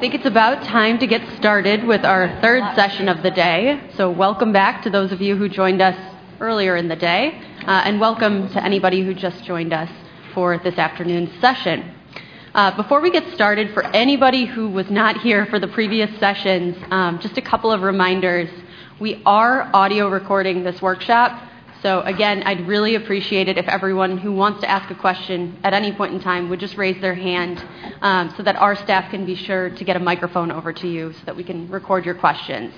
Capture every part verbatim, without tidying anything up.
think it's about time to get started with our third session of the day. So welcome back to those of you who joined us earlier in the day, uh, and welcome to anybody who just joined us for this afternoon's session. Uh, before we get started, for anybody who was not here for the previous sessions, um, just a couple of reminders. We are audio recording this workshop. So again, I'd really appreciate it if everyone who wants to ask a question at any point in time would just raise their hand um, so that our staff can be sure to get a microphone over to you so that we can record your questions.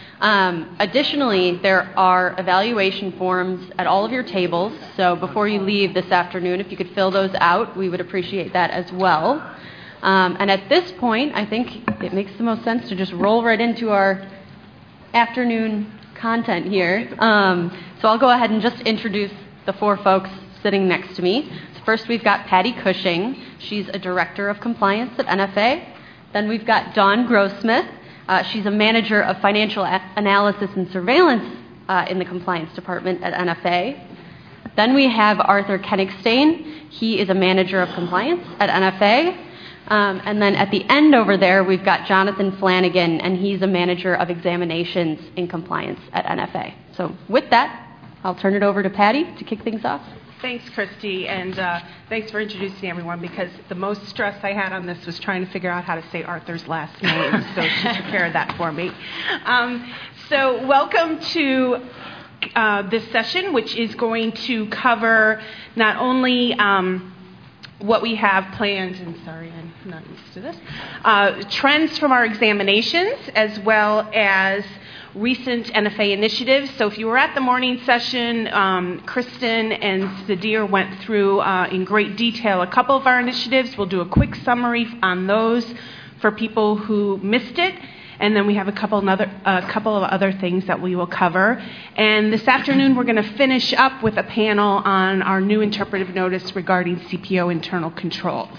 Um, additionally, there are evaluation forms at all of your tables. So before you leave this afternoon, if you could fill those out, we would appreciate that as well. Um, and at this point, I think it makes the most sense to just roll right into our afternoon content here. Um, so I'll go ahead and just introduce the four folks sitting next to me. So first we've got Patty Cushing. She's a Director of Compliance at N F A. Then we've got Dawn Grossmith. Uh, she's a Manager of Financial a- Analysis and Surveillance uh, in the Compliance Department at N F A. Then we have Arthur Kenigstein. He is a Manager of Compliance at N F A. Um, and then at the end over there, we've got Jonathan Flanagan, and he's a Manager of Examinations in Compliance at N F A. So with that, I'll turn it over to Patty to kick things off. Thanks, Christy, and uh, thanks for introducing everyone, because the most stress I had on this was trying to figure out how to say Arthur's last name, so she took care of that for me. Um, so welcome to uh, this session, which is going to cover not only um, what we have planned, and sorry, I'm not used to this, uh, trends from our examinations, as well as recent N F A initiatives. So if you were at the morning session, um, Kristen and Sadir went through uh, in great detail a couple of our initiatives. We'll do a quick summary on those for people who missed it. And then we have a couple another a couple of other things that we will cover. And this afternoon we're going to finish up with a panel on our new interpretive notice regarding C P O internal controls.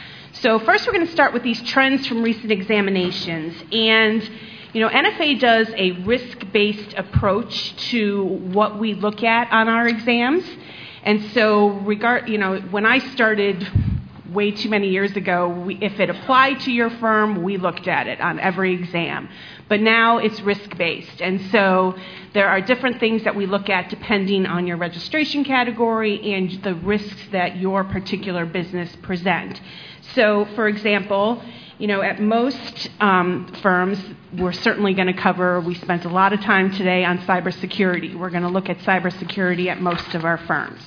So first we're going to start with these trends from recent examinations. And you know, N F A does a risk-based approach to what we look at on our exams. And so regard, you know, when I started way too many years ago, we, if it applied to your firm, we looked at it on every exam. But now it's risk-based. And so there are different things that we look at depending on your registration category and the risks that your particular business present. So, for example, you know, at most um, firms, we're certainly going to cover, we spent a lot of time today on cybersecurity. We're going to look at cybersecurity at most of our firms.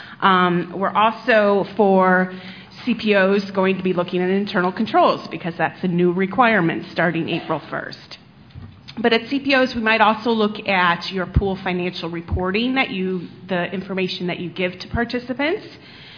Um, we're also, for C P Os, going to be looking at internal controls, because that's a new requirement starting April first. But at C P Os, we might also look at your pool financial reporting, that you, the information that you give to participants.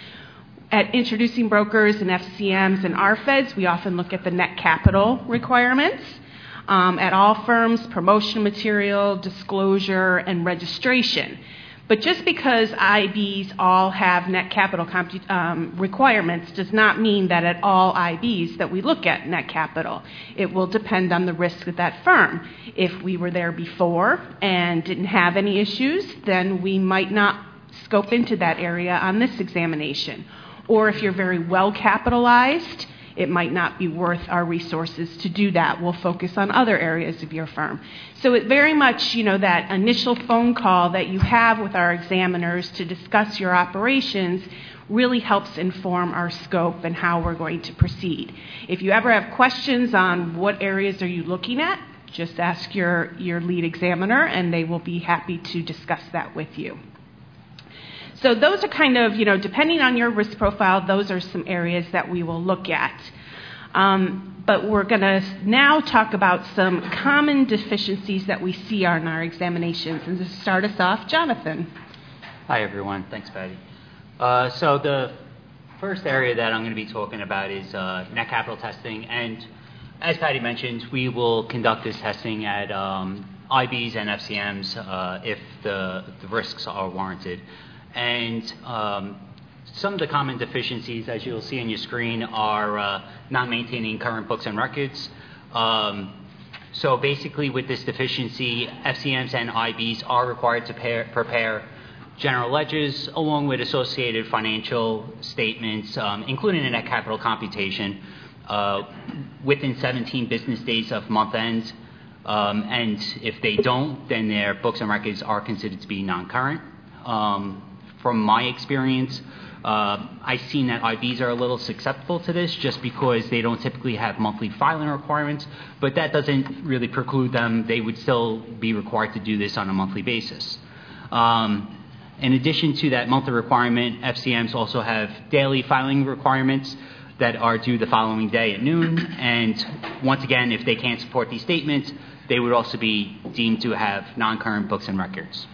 At introducing brokers and F C Ms and R F E Ds, we often look at the net capital requirements. Um, at all firms, promotion material, disclosure, and registration. But just because I Bs all have net capital compu- um, requirements does not mean that at all I Bs that we look at net capital. It will depend on the risk of that firm. If we were there before and didn't have any issues, then we might not scope into that area on this examination. Or if you're very well capitalized, it might not be worth our resources to do that. We'll focus on other areas of your firm. So it very much, you know, that initial phone call that you have with our examiners to discuss your operations really helps inform our scope and how we're going to proceed. If you ever have questions on what areas are you looking at, just ask your, your lead examiner, and they will be happy to discuss that with you. So those are kind of, you know, depending on your risk profile, those are some areas that we will look at. Um, but we're going to now talk about some common deficiencies that we see on our examinations. And to start us off, Jonathan. Hi, everyone. Thanks, Patty. Uh, so the first area that I'm going to be talking about is uh, net capital testing. And as Patty mentioned, we will conduct this testing at um, I Bs and F C Ms uh, if the, the risks are warranted. And um, some of the common deficiencies, as you'll see on your screen, are uh, not maintaining current books and records. Um, so basically with this deficiency, F C Ms and I Bs are required to pair, prepare general ledgers along with associated financial statements, um, including a net capital computation, uh, within seventeen business days of month end. Um, and if they don't, then their books and records are considered to be non-current. Um, from my experience, uh, I've seen that I Bs are a little susceptible to this just because they don't typically have monthly filing requirements, but that doesn't really preclude them. They would still be required to do this on a monthly basis. Um, in addition to that monthly requirement, F C Ms also have daily filing requirements that are due the following day at noon. And once again, if they can't support these statements, they would also be deemed to have non-current books and records.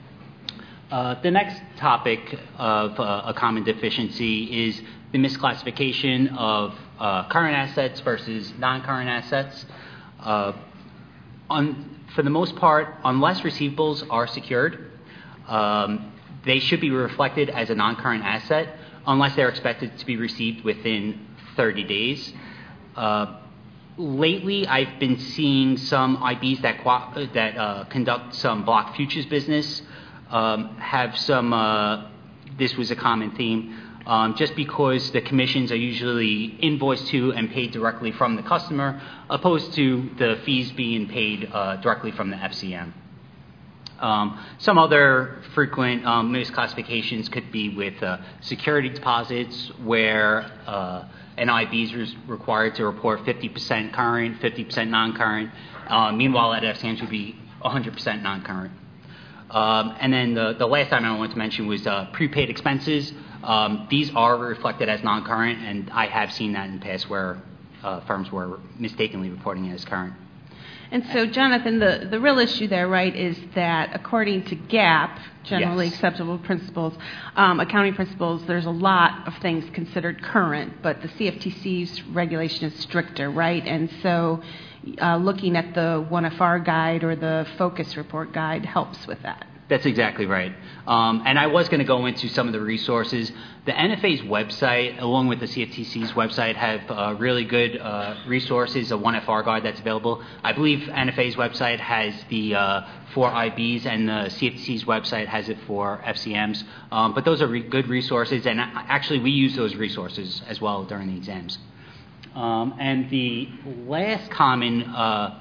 Uh, the next topic of uh, a common deficiency is the misclassification of uh, current assets versus non-current assets. Uh, on, for the most part, unless receivables are secured, um, they should be reflected as a non-current asset unless they're expected to be received within thirty days. Uh, lately, I've been seeing some I Bs that, that uh, conduct some block futures business um, have some, uh, this was a common theme, um, just because the commissions are usually invoiced to and paid directly from the customer, opposed to the fees being paid uh, directly from the F C M. Um, some other frequent um, misclassifications could be with uh, security deposits, where uh, an I B is re- required to report fifty percent current, fifty percent non-current. Uh, meanwhile, at F C Ms would be one hundred percent non-current. Um, and then the, the last item I wanted to mention was uh, prepaid expenses. Um, these are reflected as non-current, and I have seen that in the past where uh, firms were mistakenly reporting it as current. And so, Jonathan, the, the real issue there, right, is that according to GAAP, generally Yes. acceptable principles, um, accounting principles, there's a lot of things considered current, but the C F T C's regulation is stricter, right? And so uh, looking at the one F R guide or the focus report guide helps with that. That's exactly right. Um, and I was going to go into some of the resources. The N F A's website, along with the C F T C's website, have uh, really good uh, resources, a one F R guide that's available. I believe N F A's website has the uh, for I Bs, and the C F T C's website has it for F C Ms. Um, but those are re- good resources, and actually we use those resources as well during the exams. Um, and the last common uh,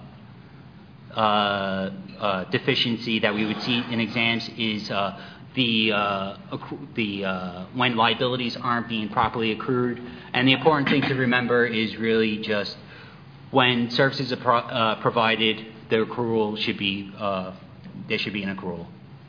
uh, uh, deficiency that we would see in exams is uh, the uh, accru- the uh, when liabilities aren't being properly accrued. And the important thing to remember is really just when services are pro- uh, provided, the accrual should be uh, there should be an accrual.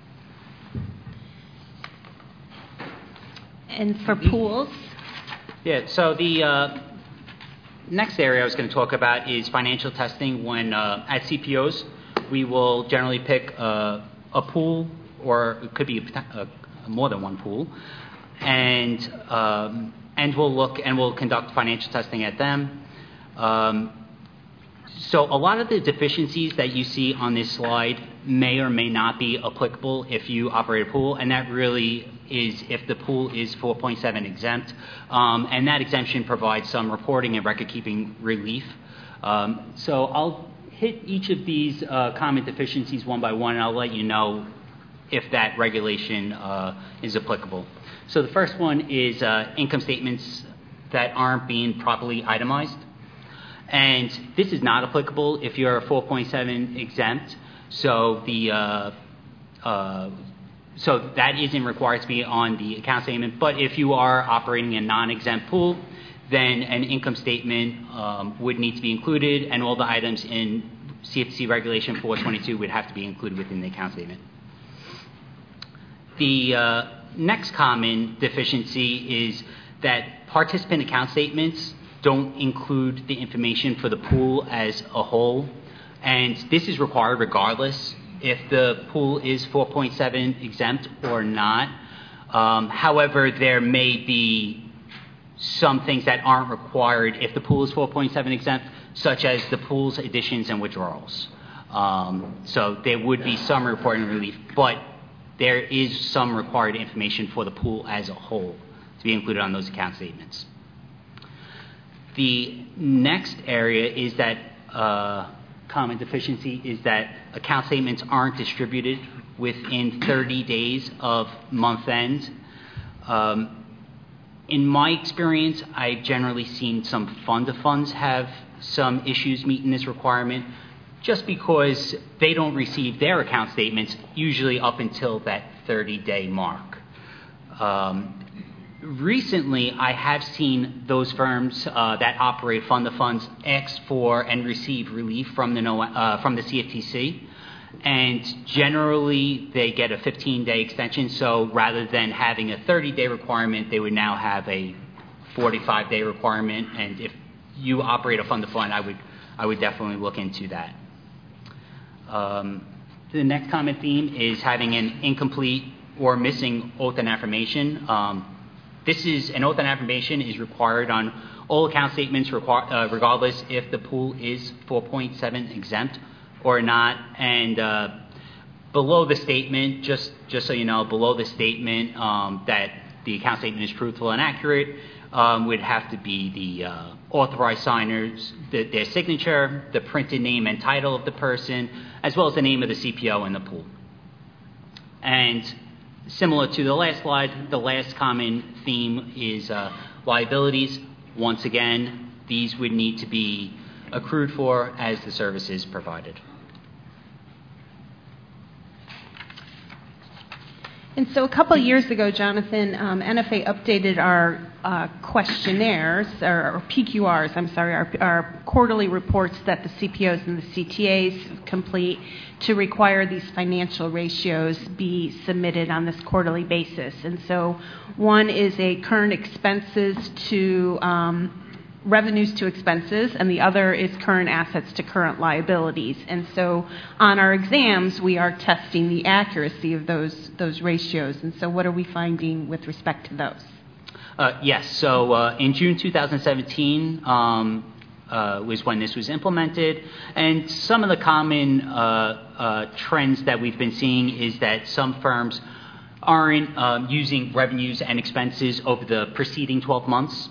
And for pools? Yeah. So the uh, next area I was going to talk about is financial testing. When uh, at C P Os, we will generally pick uh, a pool, or it could be a, a, more than one pool, and um, and we'll look and we'll conduct financial testing at them. Um, so a lot of the deficiencies that you see on this slide may or may not be applicable if you operate a pool, and that really is if the pool is four point seven exempt, um, and that exemption provides some reporting and record-keeping relief. Um, so I'll hit each of these uh, common deficiencies one by one, and I'll let you know if that regulation uh, is applicable. So the first one is uh, income statements that aren't being properly itemized. And this is not applicable if you're a four point seven exempt. So the uh, uh, so that isn't required to be on the account statement. But if you are operating a non-exempt pool, then an income statement um, would need to be included, and all the items in C F T C Regulation four twenty-two would have to be included within the account statement. The uh, next common deficiency is that participant account statements don't include the information for the pool as a whole, and this is required regardless if the pool is four point seven exempt or not. Um, however, there may be some things that aren't required if the pool is four point seven exempt, such as the pool's additions and withdrawals. Um, so there would be some reporting relief, but there is some required information for the pool as a whole to be included on those account statements. The next area is that uh, common deficiency is that account statements aren't distributed within thirty days of month end. Um, in my experience, I've generally seen some fund of funds have some issues meeting this requirement, just because they don't receive their account statements usually up until that thirty-day mark. Um, recently, I have seen those firms uh, that operate fund of funds ask for and receive relief from the no, uh, from the C F T C, and generally they get a fifteen-day extension. So rather than having a thirty-day requirement, they would now have a forty-five-day requirement. And if you operate a fund of fund, I would I would definitely look into that. Um, the next common theme is having an incomplete or missing oath and affirmation. Um, this is an oath and affirmation is required on all account statements, requir- uh, regardless if the pool is four point seven exempt or not. And uh, below the statement, just just so you know, below the statement um, that the account statement is truthful and accurate, um, would have to be the uh, authorized signers, the, their signature, the printed name and title of the person, as well as the name of the C P O in the pool. And similar to the last slide, the last common theme is uh, liabilities. Once again, these would need to be accrued for as the service is provided. And so a couple of years ago, Jonathan, um, N F A updated our uh, questionnaires, or, or P Q Rs, I'm sorry, our, our quarterly reports that the C P Os and the C T As complete to require these financial ratios be submitted on this quarterly basis. And so one is a current expenses to um, revenues to expenses, and the other is current assets to current liabilities. And so on our exams, we are testing the accuracy of those those ratios. And so what are we finding with respect to those? Uh, yes. So uh, in June two thousand seventeen um, uh, was when this was implemented. And some of the common uh, uh, trends that we've been seeing is that some firms aren't um, using revenues and expenses over the preceding twelve months.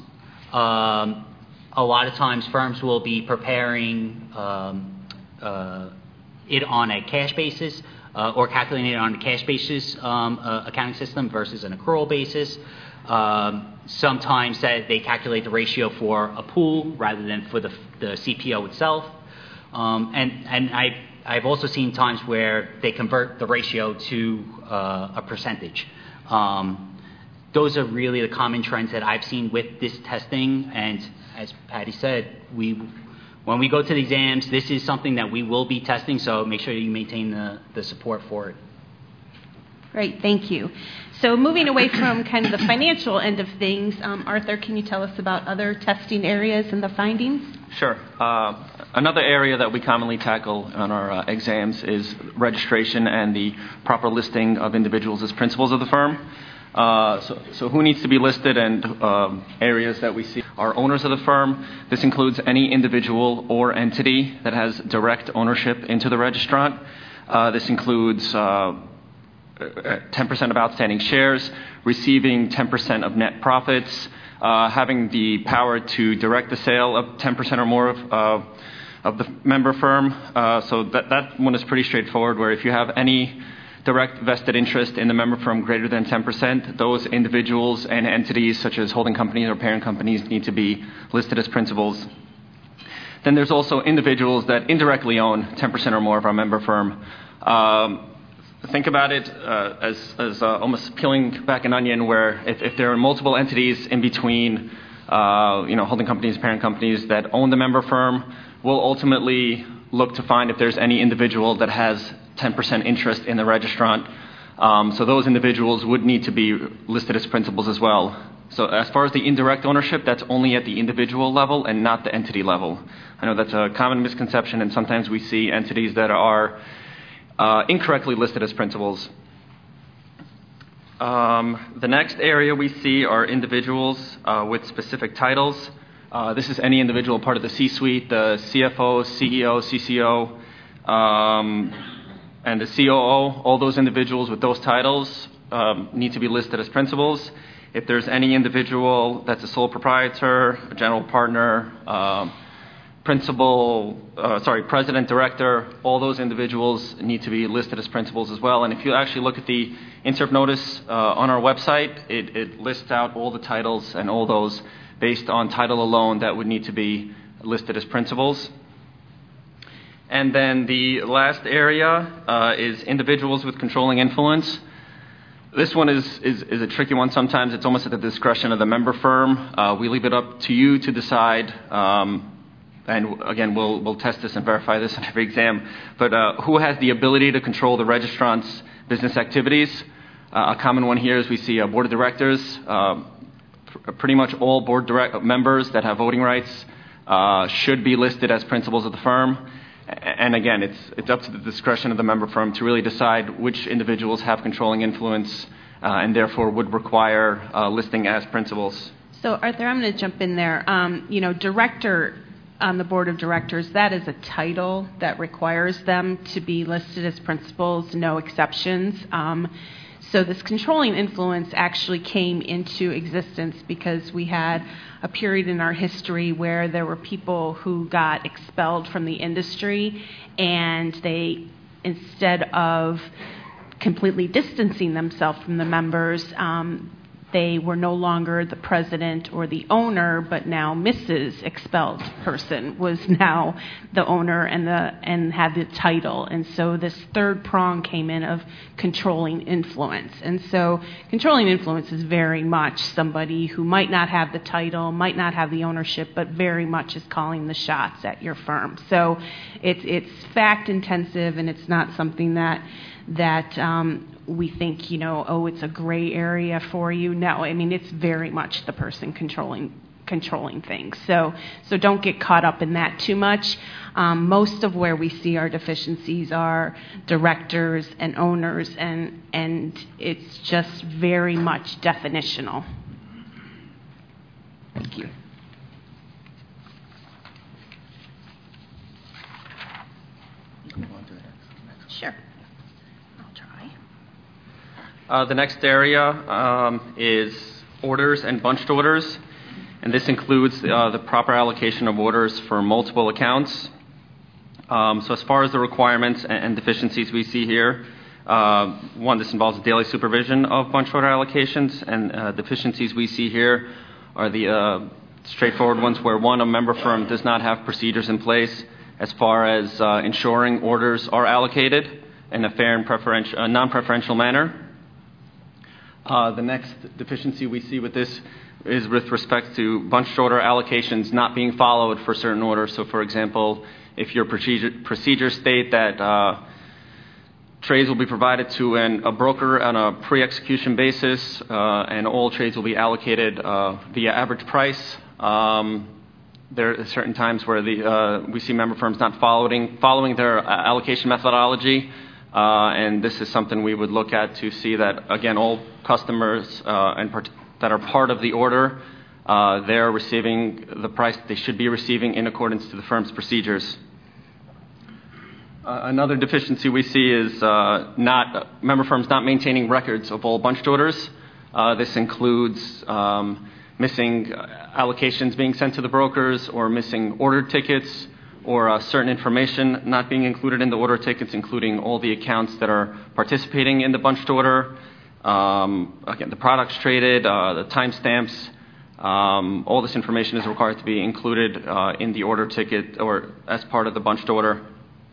Um, A lot of times firms will be preparing um, uh, it on a cash basis uh, or calculating it on a cash basis um, uh, accounting system versus an accrual basis. Um, sometimes that they calculate the ratio for a pool rather than for the, the C P O itself. Um, and and I, I've also seen times where they convert the ratio to uh, a percentage. Um, those are really the common trends that I've seen with this testing. And as Patty said, we, when we go to the exams, this is something that we will be testing, so make sure you maintain the, the support for it. Great, thank you. So moving away from kind of the financial end of things, um, Arthur, can you tell us about other testing areas and the findings? Sure. Uh, another area that we commonly tackle on our uh, exams is registration and the proper listing of individuals as principals of the firm. Uh, so, so who needs to be listed, and um, areas that we see are owners of the firm. This includes any individual or entity that has direct ownership into the registrant. Uh, this includes uh, ten percent of outstanding shares, receiving ten percent of net profits, uh, having the power to direct the sale of ten percent or more of, uh, of the member firm. Uh, so that, that one is pretty straightforward, where if you have any direct vested interest in the member firm greater than ten percent, those individuals and entities such as holding companies or parent companies need to be listed as principals. Then there's also individuals that indirectly own ten percent or more of our member firm. Um, think about it uh, as, as uh, almost peeling back an onion, where if, if there are multiple entities in between uh, you know, holding companies, parent companies that own the member firm, we'll ultimately look to find if there's any individual that has ten percent interest in the registrant. Um, so those individuals would need to be listed as principals as well. So as far as the indirect ownership, that's only at the individual level and not the entity level. I know that's a common misconception, and sometimes we see entities that are uh, incorrectly listed as principals. Um, the next area we see are individuals uh, with specific titles. Uh, this is any individual part of the C-suite, the C F O, C E O, C C O, um, and the C O O. All those individuals with those titles um, need to be listed as principals. If there's any individual that's a sole proprietor, a general partner, um, principal, uh, sorry, president, director, all those individuals need to be listed as principals as well. And if you actually look at the insert notice uh, on our website, it, it lists out all the titles and all those based on title alone that would need to be listed as principals. And then the last area uh, is individuals with controlling influence. This one is, is, is a tricky one. Sometimes it's almost at the discretion of the member firm. Uh, we leave it up to you to decide. Um, and again, we'll, we'll test this and verify this in every exam. But uh, who has the ability to control the registrant's business activities? Uh, a common one here is we see a board of directors. Uh, pr- pretty much all board direct members that have voting rights uh, should be listed as principals of the firm. And again, it's, it's up to the discretion of the member firm to really decide which individuals have controlling influence uh, and therefore would require uh, listing as principals. So, Arthur, I'm going to jump in there. Um, you know, director on the board of directors, that is a title that requires them to be listed as principals, no exceptions. Um, so this controlling influence actually came into existence because we had a period in our history where there were people who got expelled from the industry, and they, instead of completely distancing themselves from the members, um, they were no longer the president or the owner, but now Missus Expelled person was now the owner and the and had the title. And so this third prong came in of controlling influence. And so controlling influence is very much somebody who might not have the title, might not have the ownership, but very much is calling the shots at your firm. So it's it's fact intensive, and it's not something that that um, we think, you know, oh, it's a gray area for you. No, I mean, it's very much the person controlling controlling things. So so don't get caught up in that too much. Um, most of where we see our deficiencies are directors and owners, and and it's just very much definitional. Thank you. Sure. Uh, the next area um, is orders and bunched orders, and this includes uh, the proper allocation of orders for multiple accounts. Um, so as far as the requirements and, and deficiencies we see here, uh, one, this involves daily supervision of bunched order allocations, and uh, deficiencies we see here are the uh, straightforward ones where, one, a member firm does not have procedures in place as far as uh, ensuring orders are allocated in a fair and preferential, uh, non-preferential manner. Uh, the next deficiency we see with this is with respect to bunched order allocations not being followed for certain orders. So, for example, if your procedure, procedures state that uh, trades will be provided to an, a broker on a pre-execution basis uh, and all trades will be allocated uh, via average price, um, there are certain times where the, uh, we see member firms not following, following their allocation methodology. Uh, and this is something we would look at to see that, again, all customers uh, and part- that are part of the order, uh, they're receiving the price they should be receiving in accordance to the firm's procedures. Uh, another deficiency we see is uh, not uh, member firms not maintaining records of all bunched orders. Uh, this includes um, missing allocations being sent to the brokers, or missing order tickets, or uh, certain information not being included in the order tickets, including all the accounts that are participating in the bunched order, um, again, the products traded, uh, the timestamps. Um, all this information is required to be included uh, in the order ticket or as part of the bunched order.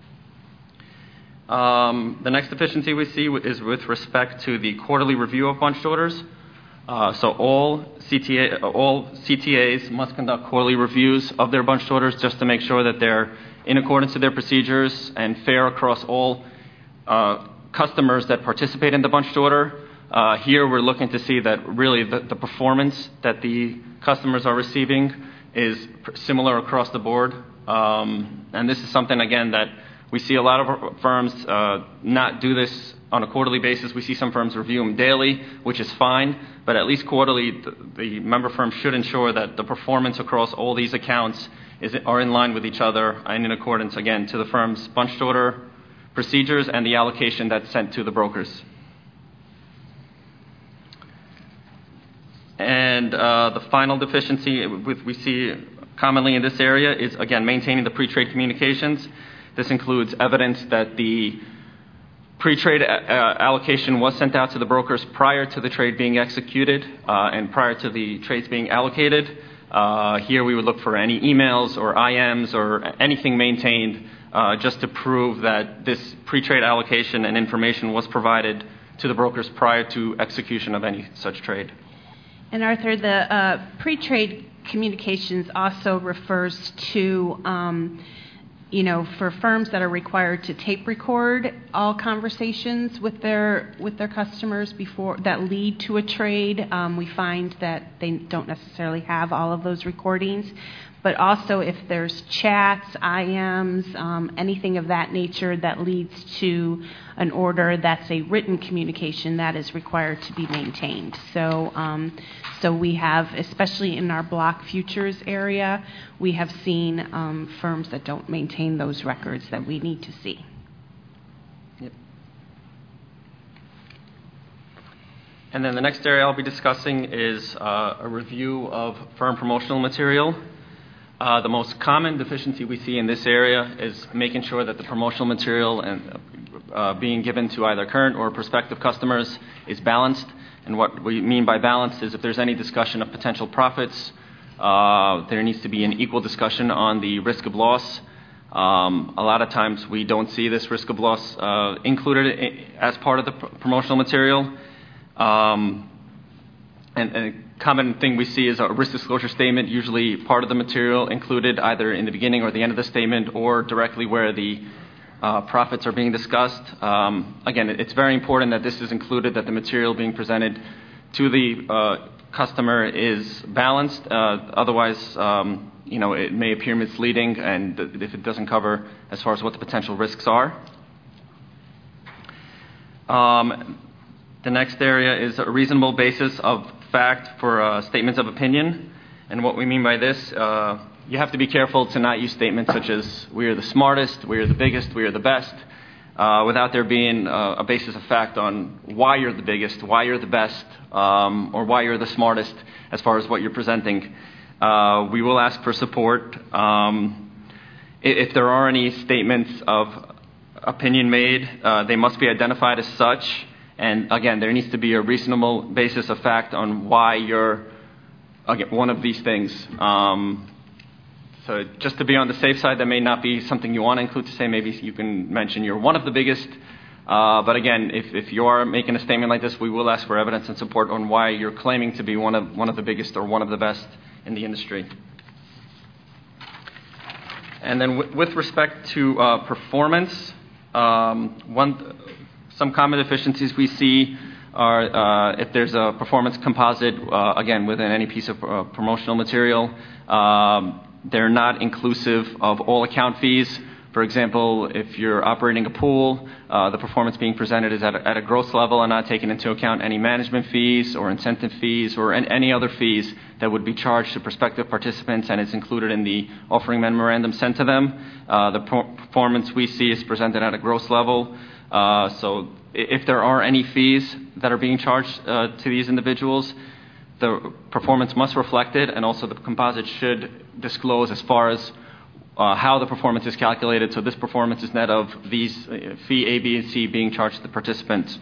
Um, the next deficiency we see is with respect to the quarterly review of bunched orders. Uh, so all C T A, all C T As must conduct quarterly reviews of their bunched orders just to make sure that they're in accordance to their procedures and fair across all uh, customers that participate in the bunched order. Uh, here we're looking to see that really the, the performance that the customers are receiving is similar across the board. Um, and this is something, again, that we see a lot of firms uh, not do this on a quarterly basis. We see some firms review them daily, which is fine, but at least quarterly, the, the member firm should ensure that the performance across all these accounts is, are in line with each other and in accordance, again, to the firm's bunched order procedures and the allocation that's sent to the brokers. And uh, the final deficiency we see commonly in this area is, again, maintaining the pre-trade communications. This includes evidence that the pre-trade uh, allocation was sent out to the brokers prior to the trade being executed uh, and prior to the trades being allocated. Uh, here we would look for any emails or I Ms or anything maintained uh, just to prove that this pre-trade allocation and information was provided to the brokers prior to execution of any such trade. And Arthur, the uh, pre-trade communications also refers to, um, you know, for firms that are required to tape record all conversations with their with their customers before that lead to a trade. Um, we find that they don't necessarily have all of those recordings, but also if there's chats, I Ms, um, anything of that nature that leads to an order that's a written communication that is required to be maintained. So, um, so we have, especially in our block futures area, we have seen um, firms that don't maintain those records that we need to see. Yep. And then the next area I'll be discussing is uh, a review of firm promotional material. Uh, the most common deficiency we see in this area is making sure that the promotional material and uh, being given to either current or prospective customers is balanced. And what we mean by balanced is if there's any discussion of potential profits, uh, there needs to be an equal discussion on the risk of loss. Um, a lot of times we don't see this risk of loss uh, included as part of the pr- promotional material. Um, and, and a common thing we see is a risk disclosure statement, usually part of the material included either in the beginning or the end of the statement or directly where the uh, profits are being discussed. Um, again, it's very important that this is included, that the material being presented to the uh, customer is balanced. Uh, otherwise, um, you know, it may appear misleading, and if it doesn't cover as far as what the potential risks are. Um, the next area is a reasonable basis of fact for uh, statements of opinion. And what we mean by this, uh, you have to be careful to not use statements such as, we are the smartest, we are the biggest, we are the best, uh, without there being uh, a basis of fact on why you're the biggest, why you're the best, um, or why you're the smartest as far as what you're presenting. Uh, we will ask for support. Um, if there are any statements of opinion made, uh, they must be identified as such. And again, there needs to be a reasonable basis of fact on why you're again, one of these things. Um, so just to be on the safe side, that may not be something you want to include to say. Maybe you can mention you're one of the biggest. Uh, but again, if, if you are making a statement like this, we will ask for evidence and support on why you're claiming to be one of one of the biggest or one of the best in the industry. And then w- with respect to uh, performance, um, one some common deficiencies we see are uh, if there's a performance composite, uh, again, within any piece of uh, promotional material, um, they're not inclusive of all account fees. For example, if you're operating a pool, uh, the performance being presented is at a, at a gross level and not taking into account any management fees or incentive fees or any, any other fees that would be charged to prospective participants, and it's included in the offering memorandum sent to them. Uh, the pro- performance we see is presented at a gross level. Uh, so if there are any fees that are being charged uh, to these individuals, the performance must reflect it, and also the composite should disclose as far as uh, how the performance is calculated. So this performance is net of these uh, fee A, B, and C being charged to the participants.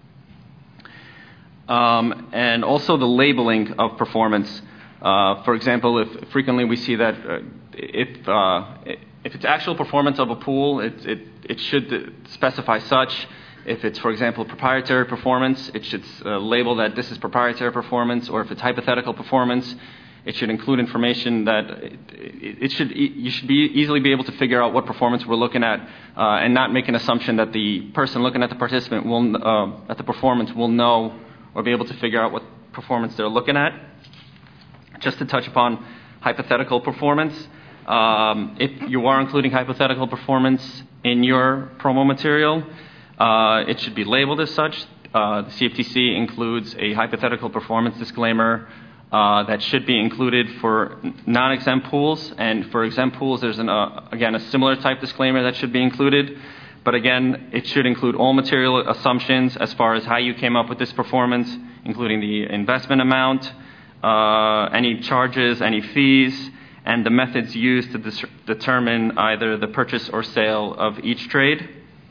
Um, and also the labeling of performance. Uh, for example, if frequently we see that uh, if uh, if it's actual performance of a pool, it it, it should specify such. If it's, for example, proprietary performance, it should uh, label that this is proprietary performance. Or if it's hypothetical performance, it should include information that it, it should you should be easily be able to figure out what performance we're looking at, uh, and not make an assumption that the person looking at the participant will uh, at the performance will know or be able to figure out what performance they're looking at. Just to touch upon hypothetical performance, um, if you are including hypothetical performance in your promo material, uh, it should be labeled as such. Uh, the C F T C includes a hypothetical performance disclaimer uh, that should be included for non-exempt pools, and for exempt pools, there's an, uh, again a similar type disclaimer that should be included. But again, it should include all material assumptions as far as how you came up with this performance, including the investment amount, uh, any charges, any fees, and the methods used to dis- determine either the purchase or sale of each trade.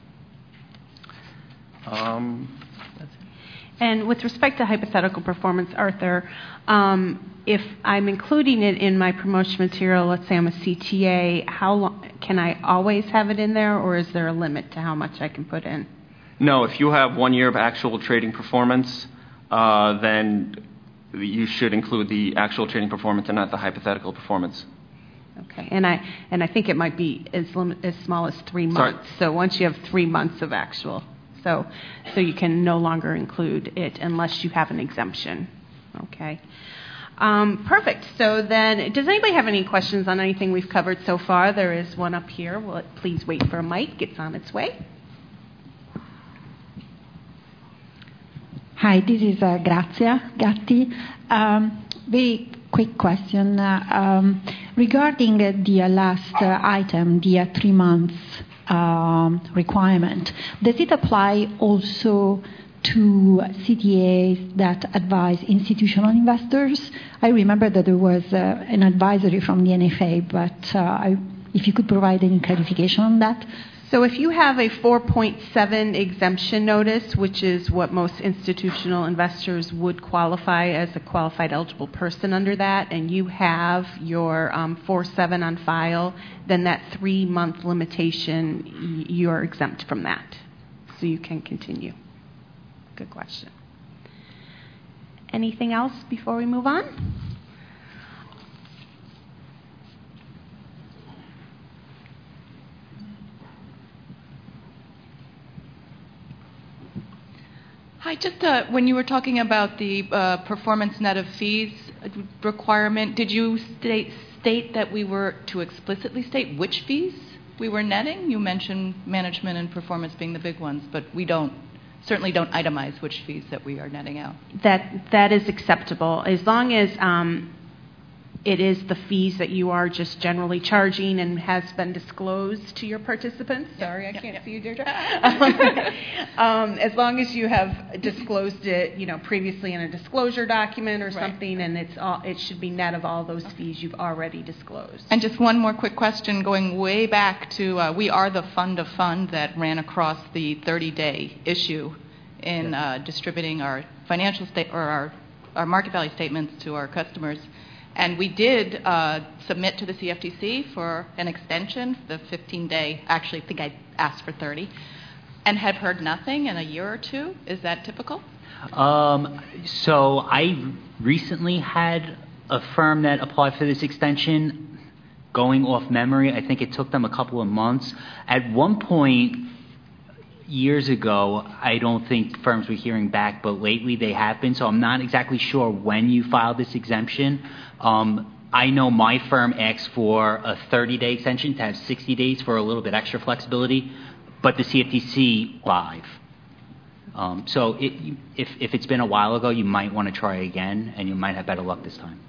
Um, And with respect to hypothetical performance, Arthur, um, if I'm including it in my promotion material, let's say I'm a C T A, how long, can I always have it in there, or is there a limit to how much I can put in? No, if you have one year of actual trading performance, uh, then you should include the actual trading performance and not the hypothetical performance. Okay, and I and I think it might be as lim- as small as three Sorry. months. So once you have three months of actual, so so you can no longer include it unless you have an exemption. Okay, um, perfect. So then, does anybody have any questions on anything we've covered so far? There is one up here. Well, please wait for a mic. It's on its way. Hi, this is uh, Grazia Gatti. Um, very quick question. Uh, um, regarding uh, the uh, last uh, item, the uh, three months um, requirement, does it apply also to C T As that advise institutional investors? I remember that there was uh, an advisory from the N F A, but uh, I, if you could provide any clarification on that. So if you have a four point seven exemption notice, which is what most institutional investors would qualify as a qualified eligible person under that, and you have your um, four point seven on file, then that three-month limitation, y- you're exempt from that. So you can continue. Good question. Anything else before we move on? Hi, just uh, when you were talking about the uh, performance net of fees requirement, did you state, state that we were to explicitly state which fees we were netting? You mentioned management and performance being the big ones, but we don't, certainly don't itemize which fees that we are netting out. That that is acceptable as long as um, it is the fees that you are just generally charging and has been disclosed to your participants. Sorry, I yeah, can't yeah. see you, Deirdre. um, as long as you have disclosed it, you know, previously in a disclosure document or Right. something, and it's all, it should be net of all those fees you've already disclosed. And just one more quick question, going way back to, uh, we are the fund of fund that ran across the thirty-day issue in uh, distributing our financial state or our, our market value statements to our customers. And we did uh, submit to the C F T C for an extension, the fifteen-day, actually I think I asked for thirty, and have heard nothing in a year or two. Is that typical? Um, so I recently had a firm that applied for this extension. Going off memory, I think it took them a couple of months. At one point, years ago, I don't think firms were hearing back, but lately they have been, so I'm not exactly sure when you filed this exemption. Um, I know my firm asked for a thirty-day extension to have sixty days for a little bit extra flexibility, but the C F T C live. Um, so it, if, if it's been a while ago, you might want to try again, and you might have better luck this time.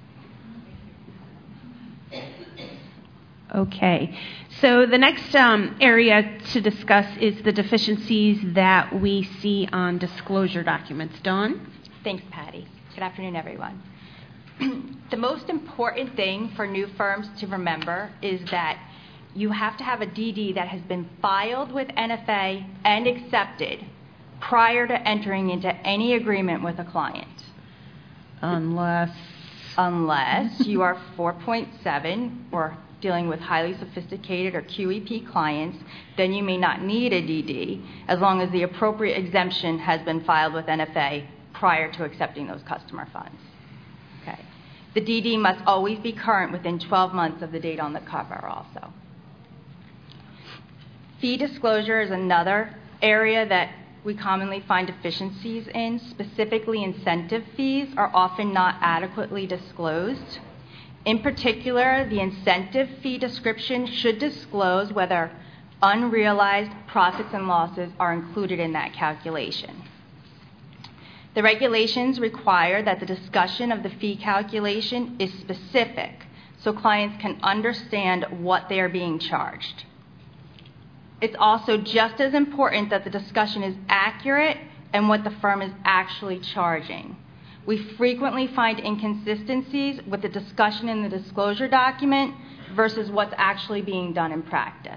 Okay. So the next um, area to discuss is the deficiencies that we see on disclosure documents. Dawn? Thanks, Patty. Good afternoon, everyone. The most important thing for new firms to remember is that you have to have a D D that has been filed with N F A and accepted prior to entering into any agreement with a client. Unless... Unless you are four point seven or dealing with highly sophisticated or Q E P clients, then you may not need a D D as long as the appropriate exemption has been filed with N F A prior to accepting those customer funds. Okay. The D D must always be current within twelve months of the date on the cover also. Fee disclosure is another area that we commonly find deficiencies in. Specifically, incentive fees are often not adequately disclosed. In particular, the incentive fee description should disclose whether unrealized profits and losses are included in that calculation. The regulations require that the discussion of the fee calculation is specific so clients can understand what they are being charged. It's also just as important that the discussion is accurate and what the firm is actually charging. We frequently find inconsistencies with the discussion in the disclosure document versus what's actually being done in practice.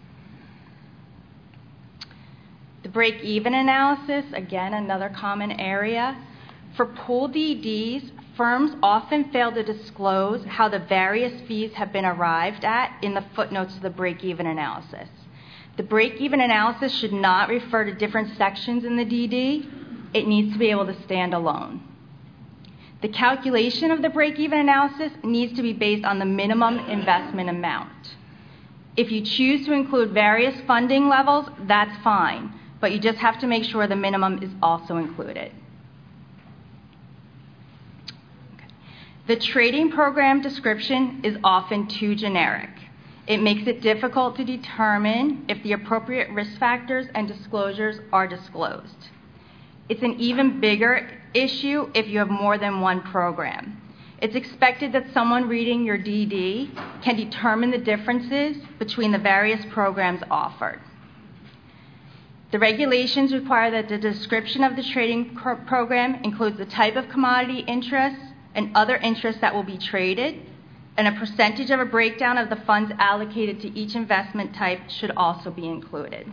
The break-even analysis, again, another common area. For pool D Ds, firms often fail to disclose how the various fees have been arrived at in the footnotes of the break-even analysis. The break-even analysis should not refer to different sections in the D D. It needs to be able to stand alone. The calculation of the break-even analysis needs to be based on the minimum investment amount. If you choose to include various funding levels, that's fine, but you just have to make sure the minimum is also included. Okay. The trading program description is often too generic. It makes it difficult to determine if the appropriate risk factors and disclosures are disclosed. It's an even bigger issue if you have more than one program. It's expected that someone reading your D D can determine the differences between the various programs offered. The regulations require that the description of the trading pro- program includes the type of commodity interests and other interests that will be traded, and a percentage of a breakdown of the funds allocated to each investment type should also be included.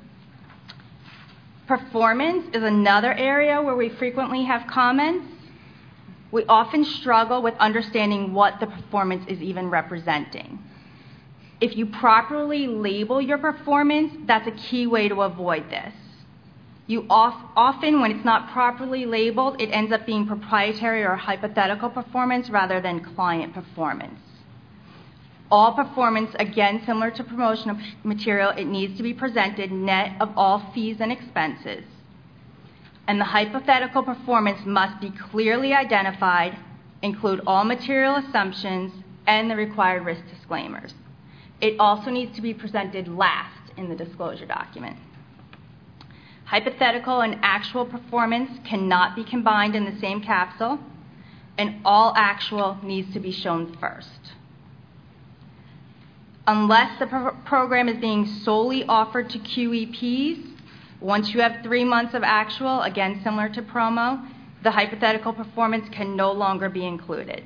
Performance is another area where we frequently have comments. We often struggle with understanding what the performance is even representing. If you properly label your performance, that's a key way to avoid this. You off, often, when it's not properly labeled, it ends up being proprietary or hypothetical performance rather than client performance. All performance, again, similar to promotional material, it needs to be presented net of all fees and expenses. And the hypothetical performance must be clearly identified, include all material assumptions, and the required risk disclaimers. It also needs to be presented last in the disclosure document. Hypothetical and actual performance cannot be combined in the same capsule, and all actual needs to be shown first. Unless the pro- program is being solely offered to Q E Ps, once you have three months of actual, again similar to promo, the hypothetical performance can no longer be included.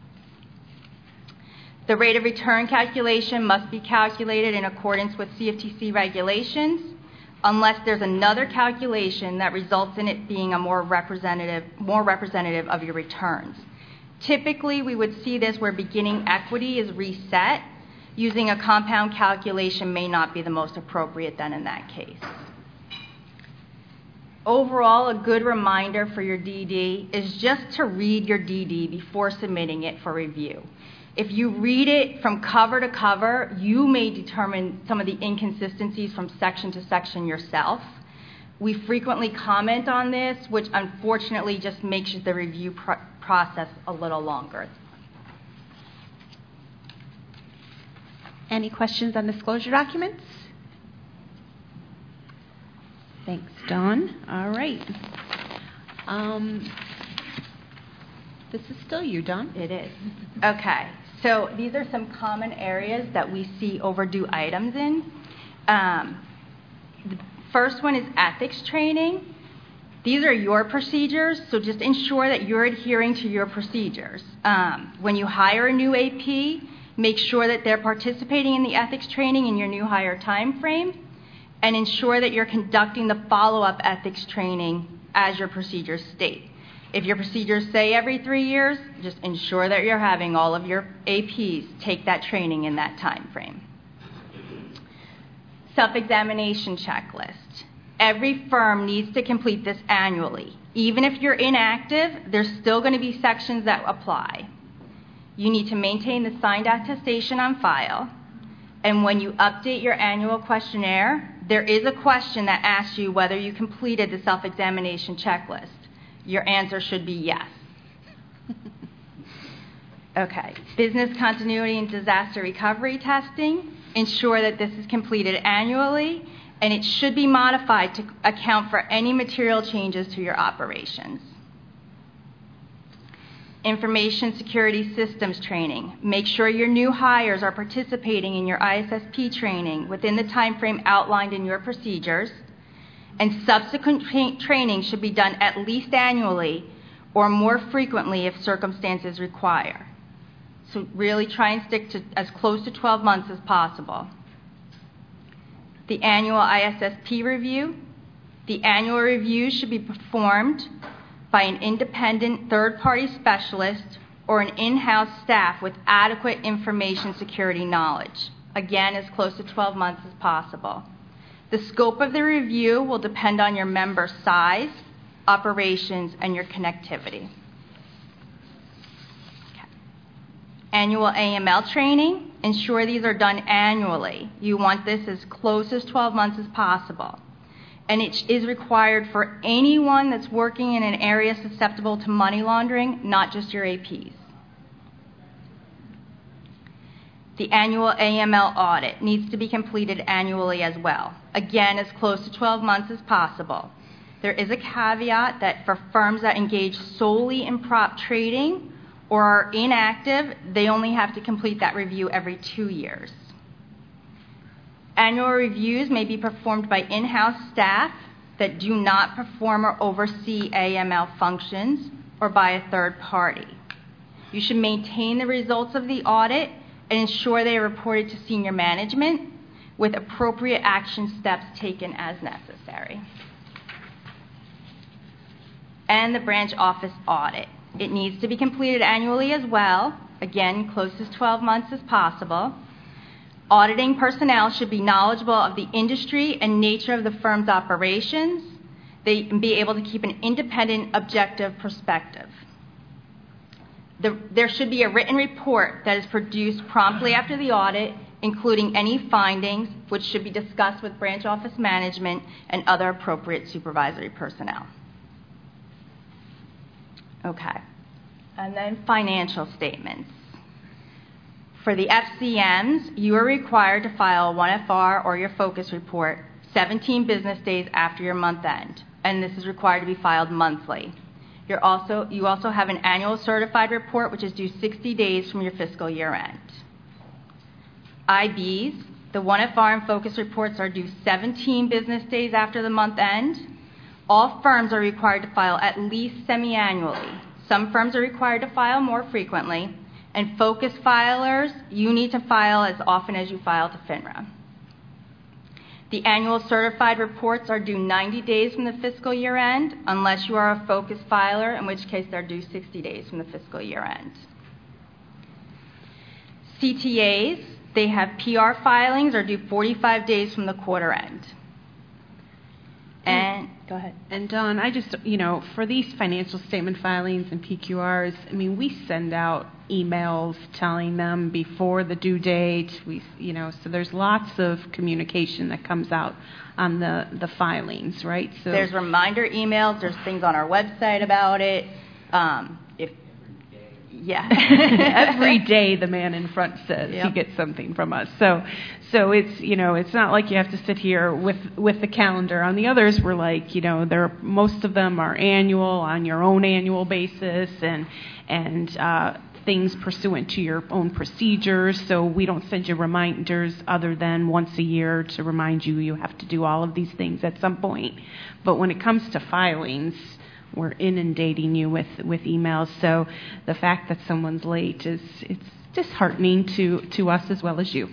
The rate of return calculation must be calculated in accordance with C F T C regulations, unless there's another calculation that results in it being a more representative, more representative of your returns. Typically, we would see this where beginning equity is reset. Using a compound calculation may not be the most appropriate then in that case. Overall, a good reminder for your D D is just to read your D D before submitting it for review. If you read it from cover to cover, you may determine some of the inconsistencies from section to section yourself. We frequently comment on this, which unfortunately just makes the review pro- process a little longer. Any questions on disclosure documents? Thanks, Dawn. All right. Um, this is still you, Dawn. It is. Okay. So these are some common areas that we see overdue items in. Um, the first one is ethics training. These are your procedures, so just ensure that you're adhering to your procedures. Um, when you hire a new A P, make sure that they're participating in the ethics training in your new hire time frame, and ensure that you're conducting the follow-up ethics training as your procedures state. If your procedures say every three years, just ensure that you're having all of your A Ps take that training in that time frame. Self-examination checklist. Every firm needs to complete this annually. Even if you're inactive, there's still going to be sections that apply. You need to maintain the signed attestation on file. And when you update your annual questionnaire, there is a question that asks you whether you completed the self-examination checklist. Your answer should be yes. Okay. Business continuity and disaster recovery testing. Ensure that this is completed annually, and it should be modified to account for any material changes to your operations. Information security systems training. Make sure your new hires are participating in your I S S P training within the time frame outlined in your procedures, and subsequent tra- training should be done at least annually or more frequently if circumstances require. So really try and stick to as close to twelve months as possible. The annual I S S P review. The annual review should be performed by an independent third-party specialist or an in-house staff with adequate information security knowledge. Again, as close to twelve months as possible. The scope of the review will depend on your member size, operations, and your connectivity. Okay. Annual A M L training. Ensure these are done annually. You want this as close as twelve months as possible. And it is required for anyone that's working in an area susceptible to money laundering, not just your A Ps. The annual A M L audit needs to be completed annually as well. Again, as close to twelve months as possible. There is a caveat that for firms that engage solely in prop trading or are inactive, they only have to complete that review every two years. Annual reviews may be performed by in-house staff that do not perform or oversee A M L functions or by a third party. You should maintain the results of the audit and ensure they are reported to senior management with appropriate action steps taken as necessary. And the branch office audit. It needs to be completed annually as well, again, close as twelve months as possible. Auditing personnel should be knowledgeable of the industry and nature of the firm's operations. They can be able to keep an independent, objective perspective. The, there should be a written report that is produced promptly after the audit, including any findings, which should be discussed with branch office management and other appropriate supervisory personnel. Okay. And then financial statements. For the F C Ms, you are required to file a one F R or your focus report seventeen business days after your month end, and this is required to be filed monthly. You're also, you also have an annual certified report, which is due sixty days from your fiscal year end. I Bs, the one F R and focus reports are due seventeen business days after the month end. All firms are required to file at least semi-annually. Some firms are required to file more frequently. And focus filers, you need to file as often as you file to FINRA. The annual certified reports are due ninety days from the fiscal year end, unless you are a focus filer, in which case they're due sixty days from the fiscal year end. C T As, they have P R filings are due forty-five days from the quarter end. And go ahead. And Dawn, I just, you know, for these financial statement filings and P Q Rs, I mean, we send out emails telling them before the due date. We, you know, so there's lots of communication that comes out on the, the filings, right? So there's reminder emails. There's things on our website about it. Um, if Yeah. Every day the man in front says yep. he gets something from us. So so it's, you know, it's not like you have to sit here with, with the calendar. On the others, we're like, you know, there most of them are annual, on your own annual basis, and and uh, things pursuant to your own procedures. So we don't send you reminders other than once a year to remind you you have to do all of these things at some point. But when it comes to filings, we're inundating you with, with emails. So the fact that someone's late is it's disheartening to, to us as well as you.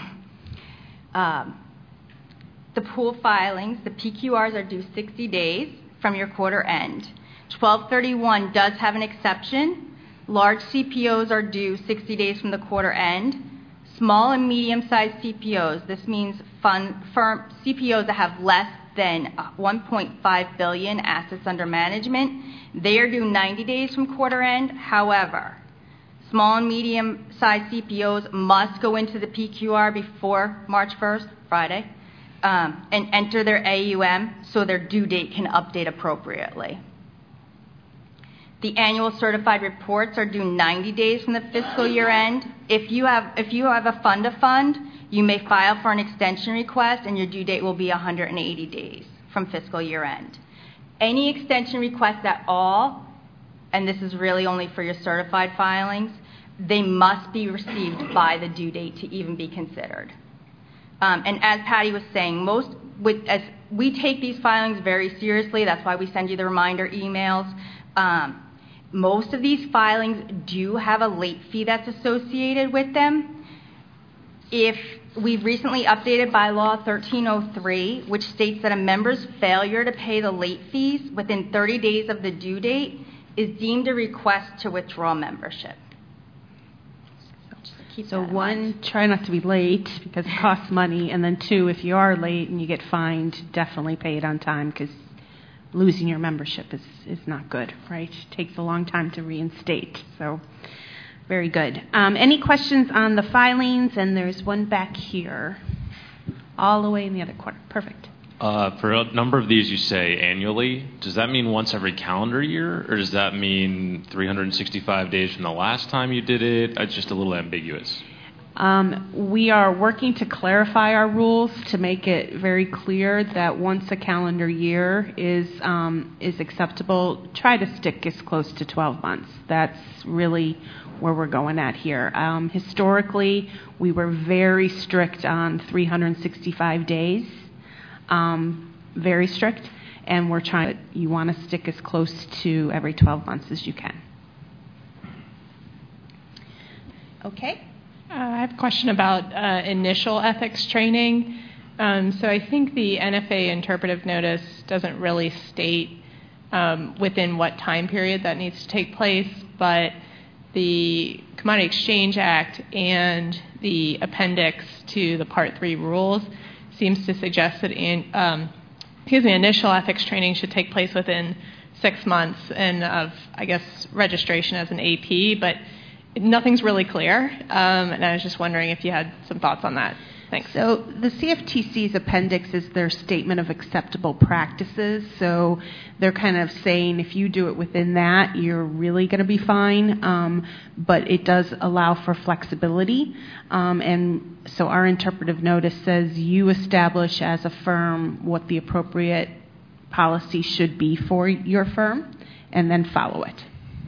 um, the pool filings, the P Q Rs are due sixty days from your quarter end. twelve thirty-one does have an exception. Large C P Os are due sixty days from the quarter end. Small and medium-sized C P Os, this means fund, firm, C P Os that have less than one point five billion dollars assets under management. They are due ninety days from quarter end. However, small and medium-sized C P Os must go into the P Q R before March first, Friday, um, and enter their A U M so their due date can update appropriately. The annual certified reports are due ninety days from the fiscal year end. If you have, if you have a fund of fund, you may file for an extension request, and your due date will be one hundred eighty days from fiscal year end. Any extension request at all, and this is really only for your certified filings, they must be received by the due date to even be considered. Um, and as Patty was saying, most with, as we take these filings very seriously. That's why we send you the reminder emails. Um, Most of these filings do have a late fee that's associated with them. If we've recently updated bylaw thirteen oh three, which states that a member's failure to pay the late fees within thirty days of the due date is deemed a request to withdraw membership. So one, try not to be late because it costs money, and then two, if you are late and you get fined, definitely pay it on time because losing your membership is, is not good, right? It takes a long time to reinstate, so very good. Um, any questions on the filings? And there's one back here, all the way in the other corner. Perfect. Uh, for a number of these you say annually. Does that mean once every calendar year, or does that mean three hundred sixty-five days from the last time you did it? It's just a little ambiguous. Um, we are working to clarify our rules to make it very clear that once a calendar year is um, is acceptable, try to stick as close to twelve months. That's really where we're going at here. Um, historically, we were very strict on three hundred sixty-five days. Um, very strict, and we're trying. You want to stick as close to every twelve months as you can. Okay. Uh, I have a question about uh, initial ethics training. Um, so I think the N F A interpretive notice doesn't really state um, within what time period that needs to take place, but the Commodity Exchange Act and the appendix to the Part three rules seems to suggest that in, um, excuse me, initial ethics training should take place within six months and of, I guess, registration as an A P, but nothing's really clear, um, and I was just wondering if you had some thoughts on that. Thanks. So the C F T C's appendix is their statement of acceptable practices. So they're kind of saying if you do it within that, you're really going to be fine. Um, but it does allow for flexibility. Um, and so our interpretive notice says you establish as a firm what the appropriate policy should be for your firm and then follow it.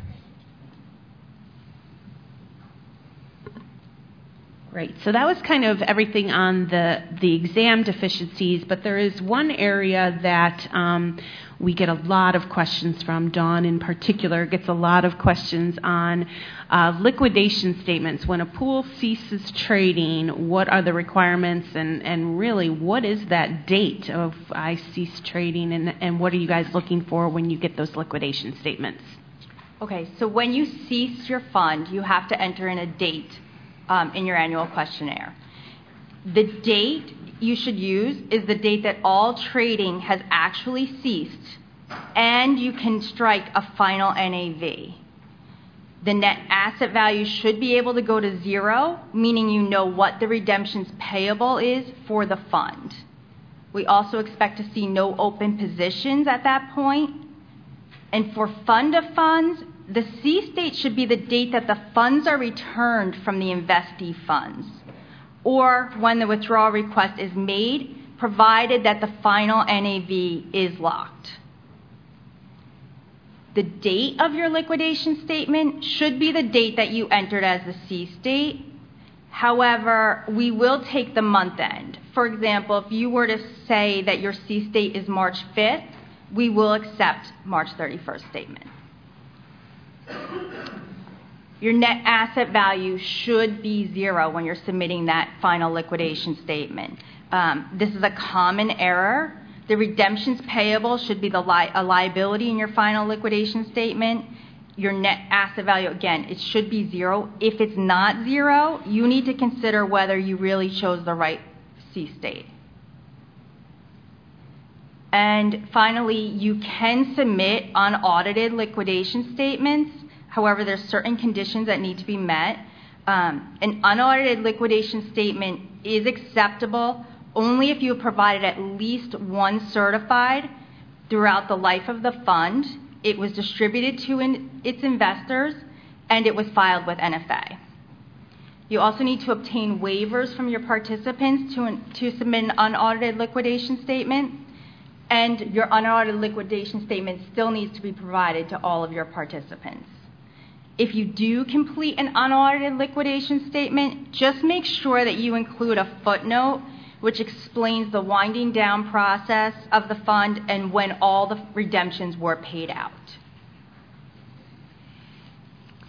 Right. So that was kind of everything on the, the exam deficiencies, but there is one area that um, we get a lot of questions from. Dawn in particular gets a lot of questions on uh, liquidation statements. When a pool ceases trading, what are the requirements, and, and really what is that date of I cease trading, and, and what are you guys looking for when you get those liquidation statements? Okay, so when you cease your fund, you have to enter in a date Um, in your annual questionnaire. The date you should use is the date that all trading has actually ceased, and you can strike a final N A V. The net asset value should be able to go to zero, meaning you know what the redemptions payable is for the fund. We also expect to see no open positions at that point. And for fund of funds, the cease date should be the date that the funds are returned from the investee funds, or when the withdrawal request is made, provided that the final N A V is locked. The date of your liquidation statement should be the date that you entered as the cease date. However, we will take the month end. For example, if you were to say that your cease date is March fifth, we will accept March thirty-first statement. Your net asset value should be zero when you're submitting that final liquidation statement. Um, this is a common error. The redemptions payable should be the li- a liability in your final liquidation statement. Your net asset value, again, it should be zero. If it's not zero, you need to consider whether you really chose the right cease date. And finally, you can submit unaudited liquidation statements. However, there's certain conditions that need to be met. Um, an unaudited liquidation statement is acceptable only if you have provided at least one certified throughout the life of the fund, it was distributed to in, its investors, and it was filed with N F A. You also need to obtain waivers from your participants to, to submit an unaudited liquidation statement. And your unaudited liquidation statement still needs to be provided to all of your participants. If you do complete an unaudited liquidation statement, just make sure that you include a footnote which explains the winding down process of the fund and when all the redemptions were paid out.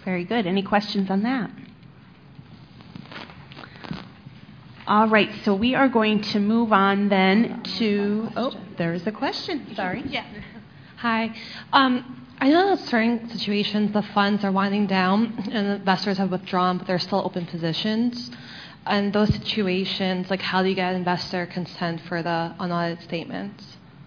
Very good. Any questions on that? All right, so we are going to move on then to, oh, there's a question. Sorry. Yeah. Hi. Um, I know in certain situations the funds are winding down and investors have withdrawn, but there are still open positions. And those situations, like how do you get investor consent for the unaudited statements?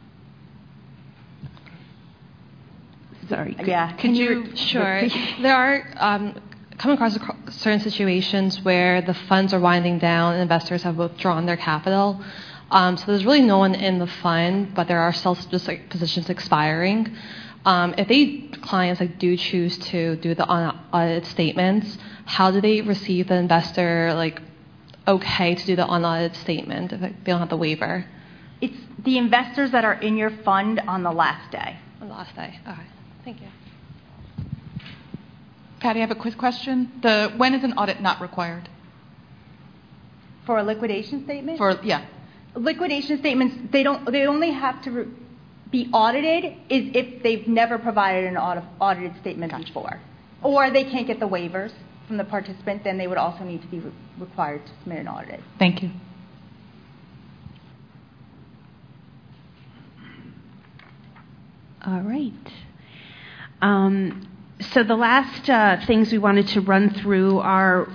Sorry. Yeah. Could can you? you sure. There are um, come across certain situations where the funds are winding down and investors have withdrawn their capital. Um, so there's really no one in the fund, but there are still just like positions expiring. Um, if they clients like do choose to do the unaudited statements, how do they receive the investor like okay to do the unaudited statement if they don't have the waiver? It's the investors that are in your fund on the last day. On the last day. Okay. Thank you. Patty, I have a quick question. The when is an audit not required? For a liquidation statement? For yeah. Liquidation statements, they don't. They only have to re- be audited is if they've never provided an audit, audited statement gotcha. before, or they can't get the waivers from the participant. Then they would also need to be re- required to submit an audit. Thank you. All right. Um, so the last uh, things we wanted to run through are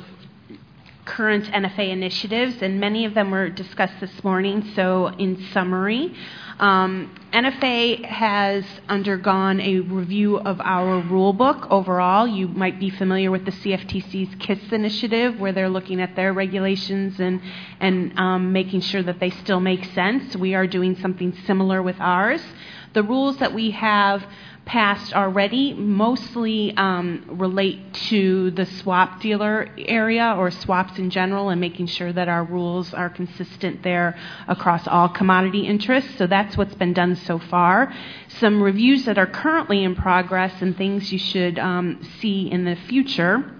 current N F A initiatives, and many of them were discussed this morning. So in summary, um, N F A has undergone a review of our rule book overall. You might be familiar with the C F T C's KISS initiative, where they're looking at their regulations and, and um, making sure that they still make sense. We are doing something similar with ours. The rules that we have passed already mostly um, relate to the swap dealer area or swaps in general, and making sure that our rules are consistent there across all commodity interests. So that's what's been done so far. Some reviews that are currently in progress and things you should um, see in the future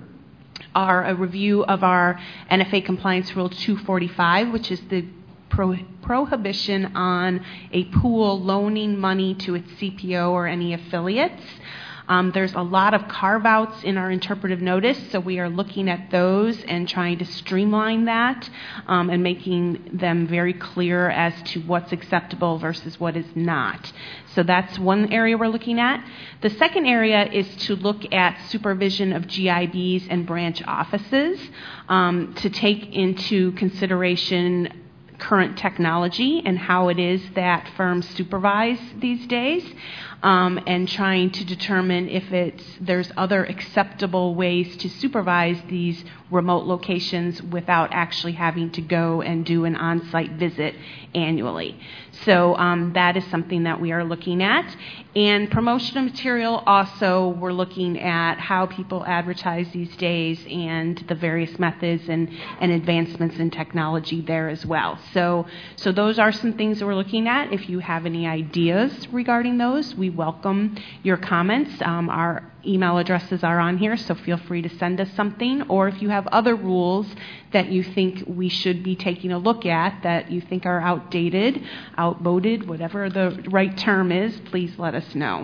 are a review of our N F A Compliance Rule two forty-five, which is the Pro- prohibition on a pool loaning money to its C P O or any affiliates. Um, there's a lot of carve-outs in our interpretive notice, so we are looking at those and trying to streamline that um, and making them very clear as to what's acceptable versus what is not. So that's one area we're looking at. The second area is to look at supervision of G I Bs and branch offices um, to take into consideration current technology and how it is that firms supervise these days, um, and trying to determine if it's there's other acceptable ways to supervise these remote locations without actually having to go and do an on-site visit annually. So um, that is something that we are looking at. And promotional material also, we're looking at how people advertise these days and the various methods and, and advancements in technology there as well. So, so those are some things that we're looking at. If you have any ideas regarding those, we welcome your comments. Um, our email addresses are on here, so feel free to send us something. Or if you have other rules that you think we should be taking a look at that you think are outdated, outmoded, whatever the right term is, please let us know.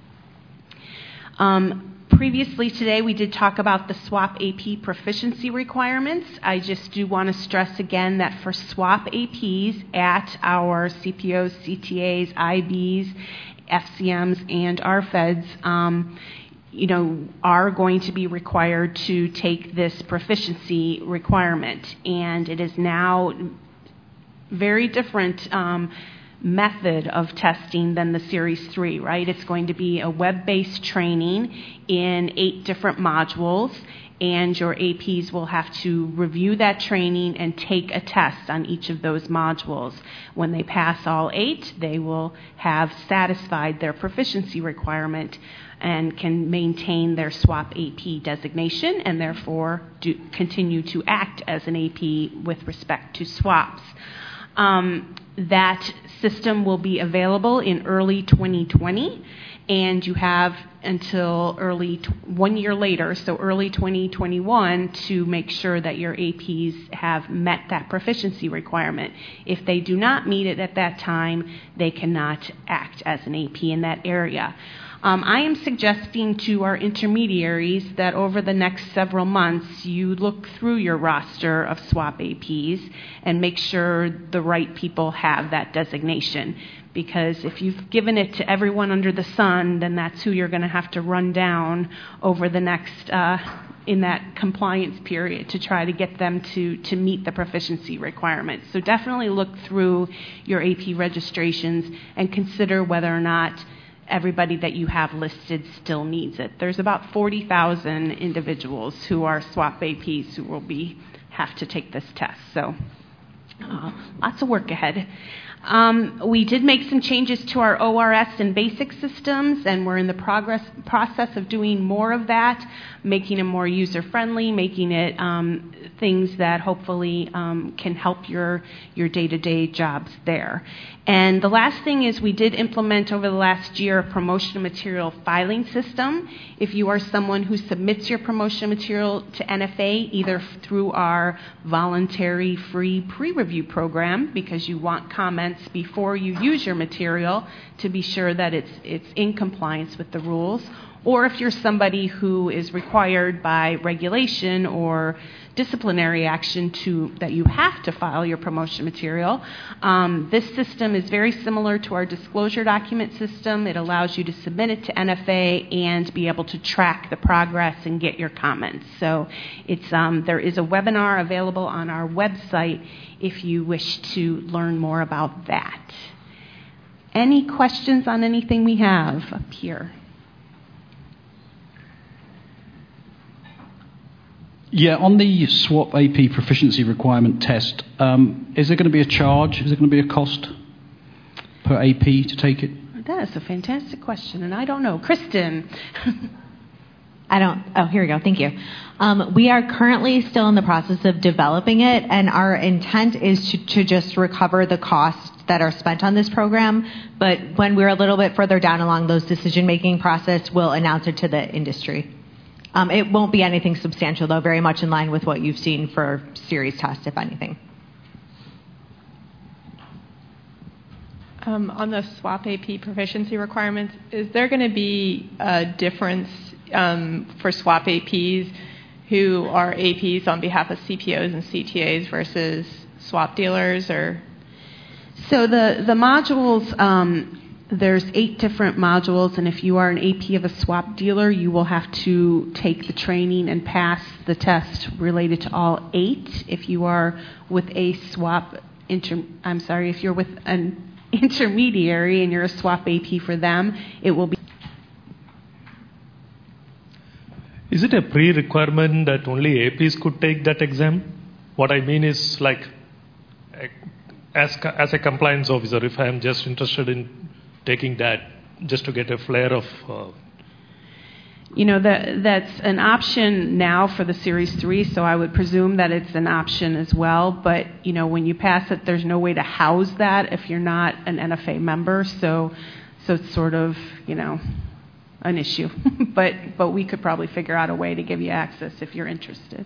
Um, Previously today, we did talk about the swap A P proficiency requirements. I just do want to stress again that for swap A Ps at our C P Os, C T As, I Bs, F C Ms, and R F E Ds, um, you know, are going to be required to take this proficiency requirement. And it is now very different um, method of testing than the Series three, right? It's going to be a web-based training in eight different modules, and your A Ps will have to review that training and take a test on each of those modules. When they pass all eight, they will have satisfied their proficiency requirement and can maintain their swap A P designation and therefore do continue to act as an A P with respect to swaps. Um, that system will be available in early twenty twenty, and you have until early, t- one year later, so early twenty twenty-one, to make sure that your A Ps have met that proficiency requirement. If they do not meet it at that time, they cannot act as an A P in that area. Um, I am suggesting to our intermediaries that over the next several months, you look through your roster of SWAP A Ps and make sure the right people have that designation. Because if you've given it to everyone under the sun, then that's who you're going to have to run down over the next, uh, in that compliance period to try to get them to, to meet the proficiency requirements. So definitely look through your A P registrations and consider whether or not everybody that you have listed still needs it. There's about forty thousand individuals who are SWAP A Ps who will be have to take this test. So uh, lots of work ahead. Um, we did make some changes to our O R S and basic systems, and we're in the progress process of doing more of that, making it more user-friendly, making it um, things that hopefully um, can help your, your day-to-day jobs there. And the last thing is we did implement over the last year a promotion material filing system. If you are someone who submits your promotion material to N F A, either through our voluntary free pre-review program, because you want comments before you use your material to be sure that it's it's in compliance with the rules, or if you're somebody who is required by regulation or disciplinary action to that you have to file your promotion material. Um, this system is very similar to our disclosure document system. It allows you to submit it to N F A and be able to track the progress and get your comments. So it's um, there is a webinar available on our website if you wish to learn more about that. Any questions on anything we have up here? Yeah, on the SWAP A P proficiency requirement test, um, is there going to be a charge? Is there going to be a cost per A P to take it? That is a fantastic question, and I don't know. Kristen. I don't, oh, here we go. Thank you. Um, we are currently still in the process of developing it, and our intent is to, to just recover the costs that are spent on this program. But when we're a little bit further down along those decision-making process, we'll announce it to the industry. Um, it won't be anything substantial, though, very much in line with what you've seen for series tests, if anything. Um, on the SWAP A P proficiency requirements, is there going to be a difference um, for SWAP A Ps who are A Ps on behalf of C P Os and C T As versus swap dealers? Or so the the modules. Um, There's eight different modules, and if you are an A P of a swap dealer, you will have to take the training and pass the test related to all eight. If you are with a swap, inter, I'm sorry, if you're with an intermediary and you're a swap A P for them, it will be. Is it a pre-requirement that only A Ps could take that exam? What I mean is, like, as as a compliance officer, if I am just interested in taking that just to get a flare of... Uh... You know, that that's an option now for the Series three, so I would presume that it's an option as well. But, you know, when you pass it, there's no way to house that if you're not an N F A member. So so it's sort of, you know, an issue. but but we could probably figure out a way to give you access if you're interested.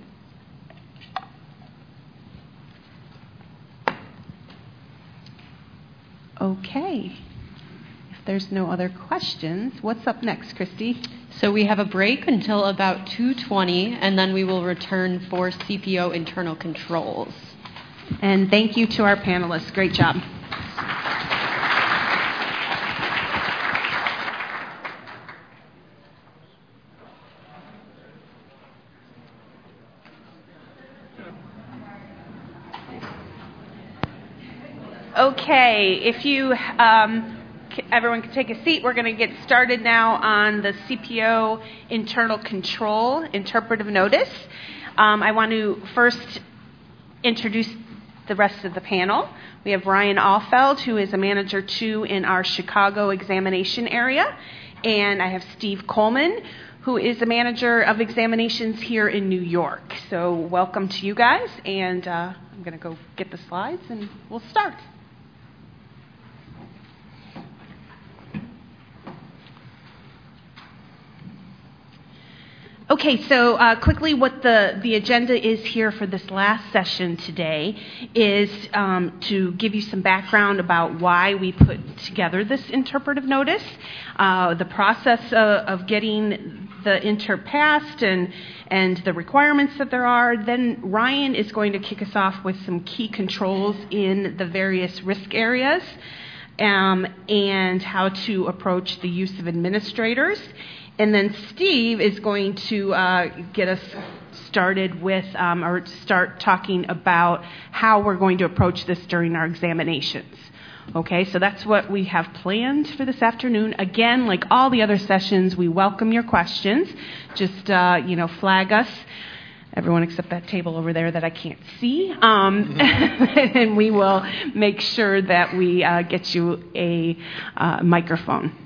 Okay. There's no other questions. What's up next, Christy? So we have a break until about two twenty, and then we will return for C P O internal controls. And thank you to our panelists. Great job. Okay, if you... Um, Everyone can take a seat. We're going to get started now on the C P O internal control interpretive notice. Um, I want to first introduce the rest of the panel. We have Ryan Alfeld, who is a manager two in our Chicago examination area. And I have Steve Coleman, who is a manager of examinations here in New York. So welcome to you guys. And uh, I'm going to go get the slides and we'll start. Okay, so uh, quickly what the, the agenda is here for this last session today is um, to give you some background about why we put together this interpretive notice, uh, the process of, of getting the inter passed and, and the requirements that there are. Then Ryan is going to kick us off with some key controls in the various risk areas um, and how to approach the use of administrators. And then Steve is going to uh, get us started with, um, or start talking about how we're going to approach this during our examinations. Okay, so that's what we have planned for this afternoon. Again, like all the other sessions, we welcome your questions. Just, uh, you know, flag us. Everyone except that table over there that I can't see. Um, and we will make sure that we uh, get you a uh, microphone.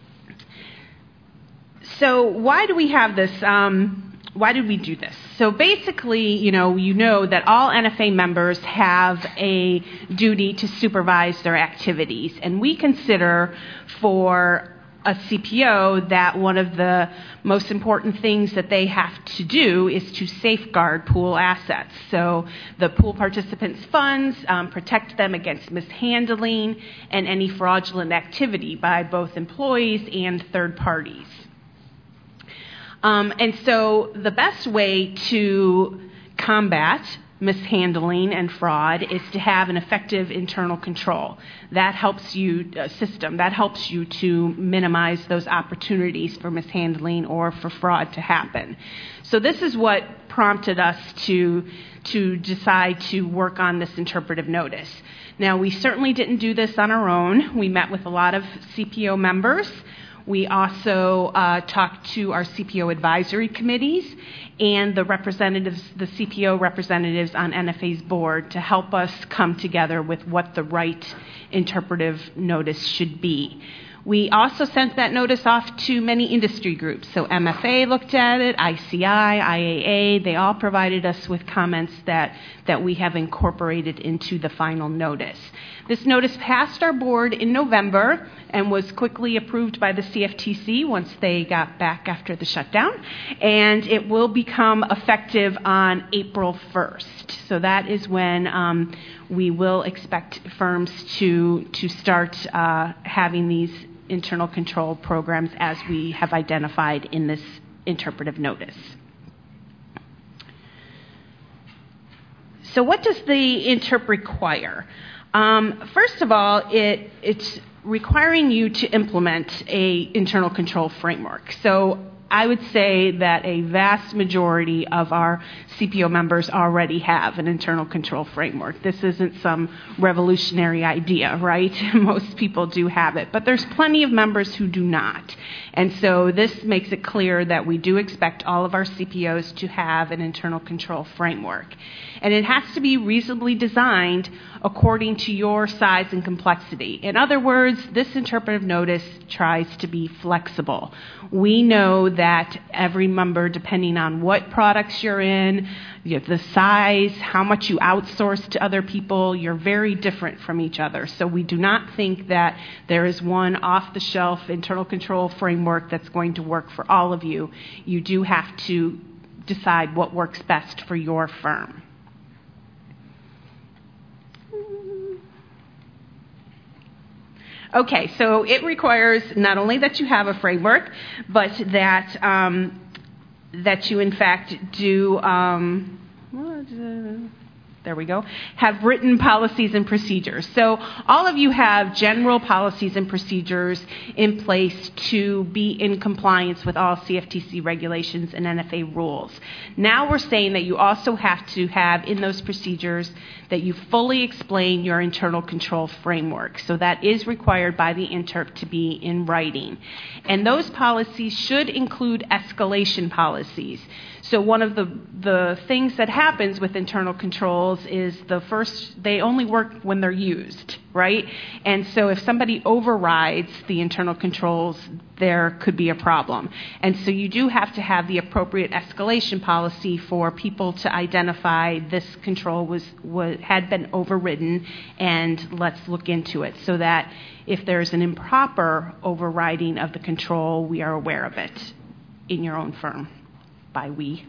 So why do we have this? Um, why did we do this? So basically, you know, you know that all N F A members have a duty to supervise their activities. And we consider for a C P O that one of the most important things that they have to do is to safeguard pool assets. So the pool participants' funds, um, protect them against mishandling and any fraudulent activity by both employees and third parties. Um, and so the best way to combat mishandling and fraud is to have an effective internal control. That helps you, uh, system, that helps you to minimize those opportunities for mishandling or for fraud to happen. So this is what prompted us to, to decide to work on this interpretive notice. Now, we certainly didn't do this on our own. We met with a lot of C P O members. We also uh, talked to our C P O advisory committees and the representatives, the C P O representatives on N F A's board to help us come together with what the right interpretive notice should be. We also sent that notice off to many industry groups. So M F A looked at it, I C I, I A A, they all provided us with comments that, that we have incorporated into the final notice. This notice passed our board in November and was quickly approved by the C F T C once they got back after the shutdown. And it will become effective on April first. So that is when um, we will expect firms to, to start uh, having these internal control programs as we have identified in this interpretive notice. So what does the interp require? Um, first of all, it, it's requiring you to implement a internal control framework. So I would say that a vast majority of our C P O members already have an internal control framework. This isn't some revolutionary idea, right? Most people do have it, but there's plenty of members who do not. And so this makes it clear that we do expect all of our C P Os to have an internal control framework. And it has to be reasonably designed according to your size and complexity. In other words, this interpretive notice tries to be flexible. We know that every member, depending on what products you're in, you know, the size, how much you outsource to other people, you're very different from each other. So we do not think that there is one off-the-shelf internal control framework that's going to work for all of you. You do have to decide what works best for your firm. Okay, so it requires not only that you have a framework, but that um, that you in fact do. Um, there we go. Have written policies and procedures. So all of you have general policies and procedures in place to be in compliance with all C F T C regulations and N F A rules. Now we're saying that you also have to have in those procedures that you fully explain your internal control framework. So that is required by the interp to be in writing. And those policies should include escalation policies. So one of the, the things that happens with internal controls is the first, they only work when they're used, right? And so if somebody overrides the internal controls, there could be a problem. And so you do have to have the appropriate escalation policy for people to identify this control was, was had been overridden, and let's look into it so that if there's an improper overriding of the control, we are aware of it in your own firm by we.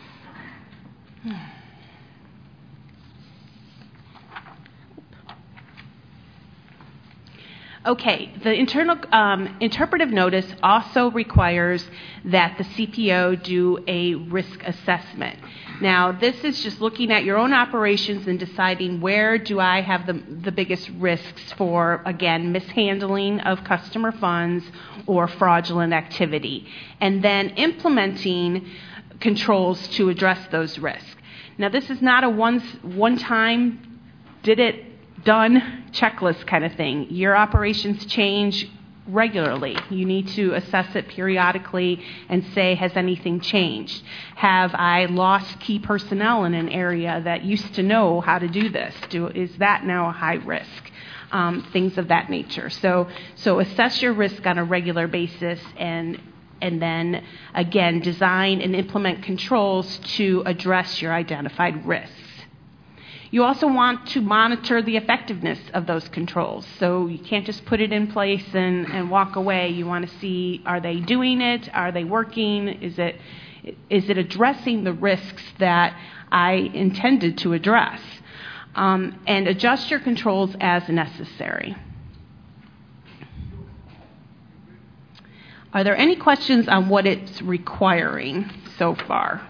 Okay, the internal um, interpretive notice also requires that the C P O do a risk assessment. Now, this is just looking at your own operations and deciding where do I have the, the biggest risks for, again, mishandling of customer funds or fraudulent activity, and then implementing controls to address those risks. Now, this is not a one, one-time, did it, done checklist kind of thing. Your operations change regularly. You need to assess it periodically and say, has anything changed? Have I lost key personnel in an area that used to know how to do this? Do, is that now a high risk? Um, things of that nature. So, so assess your risk on a regular basis, and and then, again, design and implement controls to address your identified risks. You also want to monitor the effectiveness of those controls. So you can't just put it in place and, and walk away. You want to see, are they doing it? Are they working? Is it, is it addressing the risks that I intended to address? Um, and adjust your controls as necessary. Are there any questions on what it's requiring so far?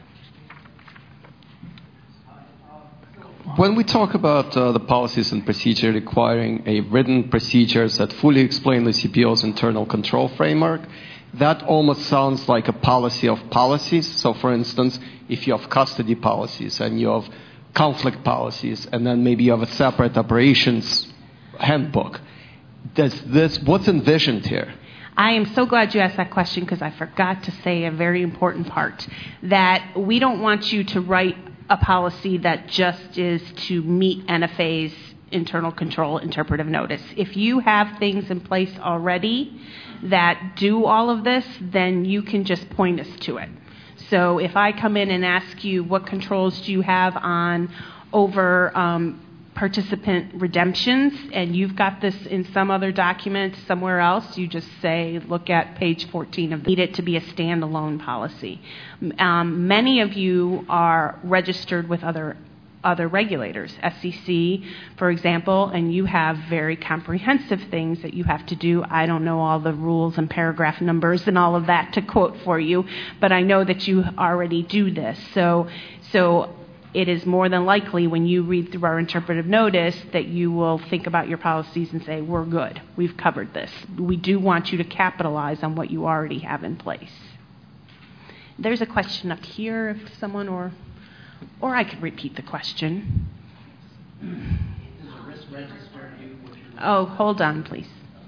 When we talk about uh, the policies and procedure requiring a written procedures that fully explain the C P O's internal control framework, that almost sounds like a policy of policies. So, for instance, if you have custody policies and you have conflict policies, and then maybe you have a separate operations handbook, does this, what's envisioned here? I am so glad you asked that question, because I forgot to say a very important part, that we don't want you to write a policy that just is to meet N F A's internal control interpretive notice. If you have things in place already that do all of this, then you can just point us to it. So if I come in and ask you, what controls do you have on over um, participant redemptions, and you've got this in some other document somewhere else, you just say, look at page fourteen of the, need it to be a standalone policy. Um, many of you are registered with other other regulators, S E C, for example, and you have very comprehensive things that you have to do. I don't know all the rules and paragraph numbers and all of that to quote for you, but I know that you already do this. So, so it is more than likely when you read through our interpretive notice that you will think about your policies and say, we're good, we've covered this. We do want you to capitalize on what you already have in place. There's a question up here, if someone, or or I could repeat the question. Does a risk register do what you're Oh, hold on, please.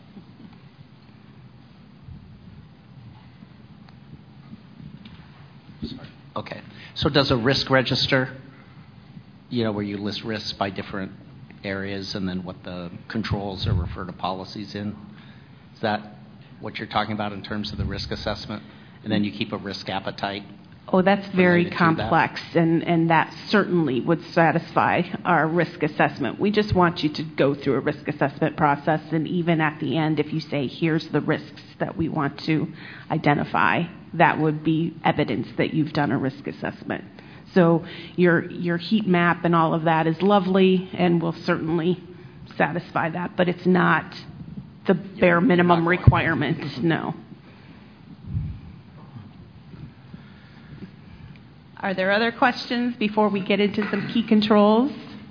Sorry. Okay. So does a risk register, you know, where you list risks by different areas and then what the controls or refer to policies in, is that what you're talking about in terms of the risk assessment? And then you keep a risk appetite? Oh, that's very complex, that. and, and that certainly would satisfy our risk assessment. We just want you to go through a risk assessment process, and even at the end, if you say, here's the risks that we want to identify, that would be evidence that you've done a risk assessment. So your your heat map and all of that is lovely and will certainly satisfy that, but it's not the bare minimum requirement, no. Are there other questions before we get into some key controls?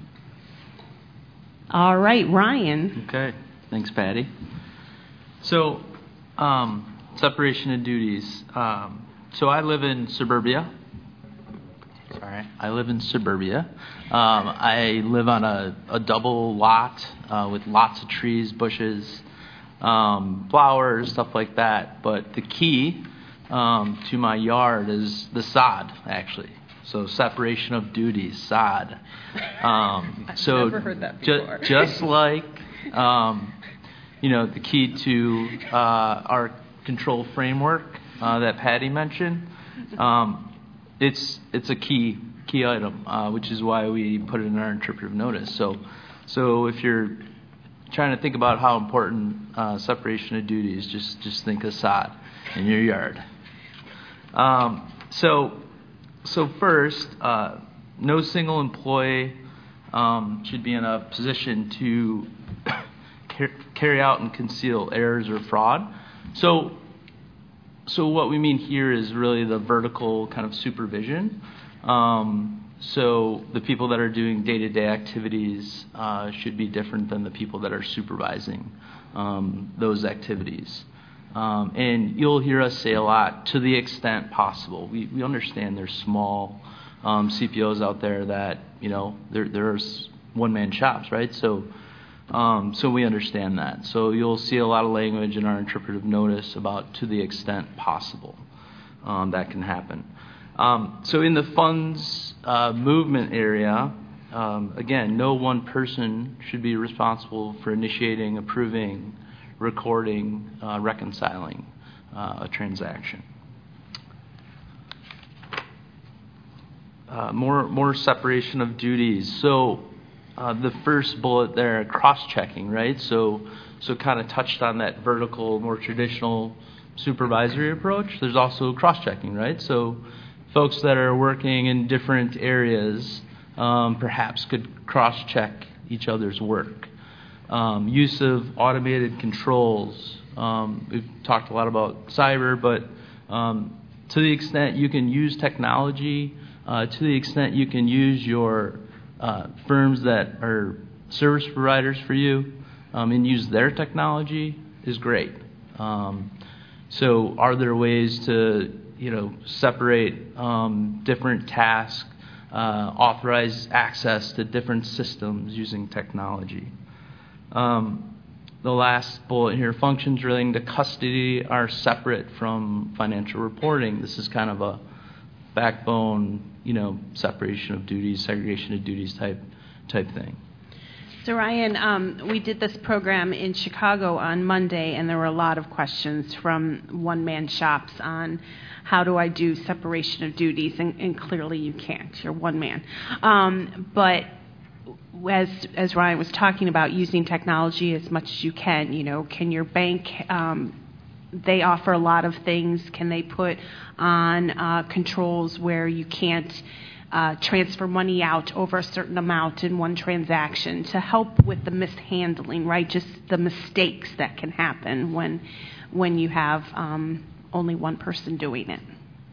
All right, Ryan. Okay, thanks, Patty. So, um, separation of duties. Um, so I live in suburbia. Sorry, I live in suburbia. Um, I live on a, a double lot uh, with lots of trees, bushes, um, flowers, stuff like that. But the key Um, to my yard is the sod, actually. So separation of duties, sod. Um, I've so never heard that before. Ju- just like, um, you know, the key to uh, our control framework uh, that Patty mentioned, um, it's it's a key key item, uh, which is why we put it in our interpretive notice. So, so if you're trying to think about how important uh, separation of duties, just just think of sod in your yard. Um, so, so first, uh, no single employee um, should be in a position to carry out and conceal errors or fraud. So, so what we mean here is really the vertical kind of supervision. Um, so the people that are doing day-to-day activities uh, should be different than the people that are supervising um, those activities. Um, and you'll hear us say a lot, to the extent possible. We, we understand there's small um, C P Os out there that, you know, there, there's one-man shops, right? So, um, so we understand that. So you'll see a lot of language in our interpretive notice about to the extent possible um, that can happen. Um, so in the funds uh, movement area, um, again, no one person should be responsible for initiating, approving, recording, uh, reconciling uh, a transaction. Uh, more, more separation of duties. So uh, the first bullet there, cross-checking, right? So, so kind of touched on that vertical, more traditional supervisory approach. There's also cross-checking, right? So folks that are working in different areas um, perhaps could cross-check each other's work. Um, use of automated controls. Um, we've talked a lot about cyber, but um, to the extent you can use technology, uh, to the extent you can use your uh, firms that are service providers for you um, and use their technology is great. Um, so are there ways to, you know, separate um, different tasks, uh, authorize access to different systems using technology? Um, the last bullet here, functions relating to custody are separate from financial reporting. This is kind of a backbone, you know, separation of duties, segregation of duties type type thing. So Ryan, um, we did this program in Chicago on Monday, and there were a lot of questions from one-man shops on how do I do separation of duties, and, and clearly you can't. You're one man. Um, but as as Ryan was talking about, using technology as much as you can, you know, can your bank, um, they offer a lot of things. Can they put on uh, controls where you can't uh, transfer money out over a certain amount in one transaction to help with the mishandling, right? Just the mistakes that can happen when when you have um, only one person doing it.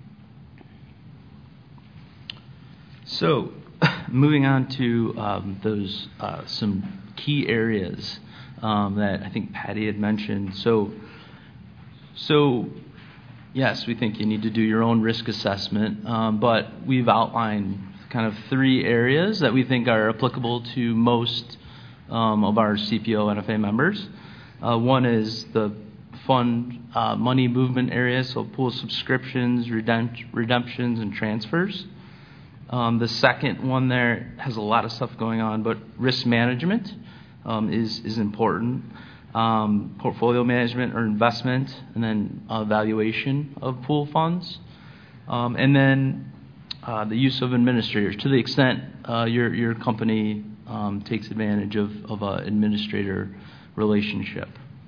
So, moving on to um, those uh, some key areas um, that I think Patty had mentioned. So, so yes, we think you need to do your own risk assessment, um, but we've outlined kind of three areas that we think are applicable to most um, of our C P O N F A members. Uh, one is the fund uh, money movement area, so pool subscriptions, redempt- redemptions, and transfers. Um, the second one there has a lot of stuff going on, but risk management um, is is important. Um, portfolio management or investment, and then uh, valuation of pool funds, um, and then uh, the use of administrators to the extent uh, your your company um, takes advantage of of an administrator relationship.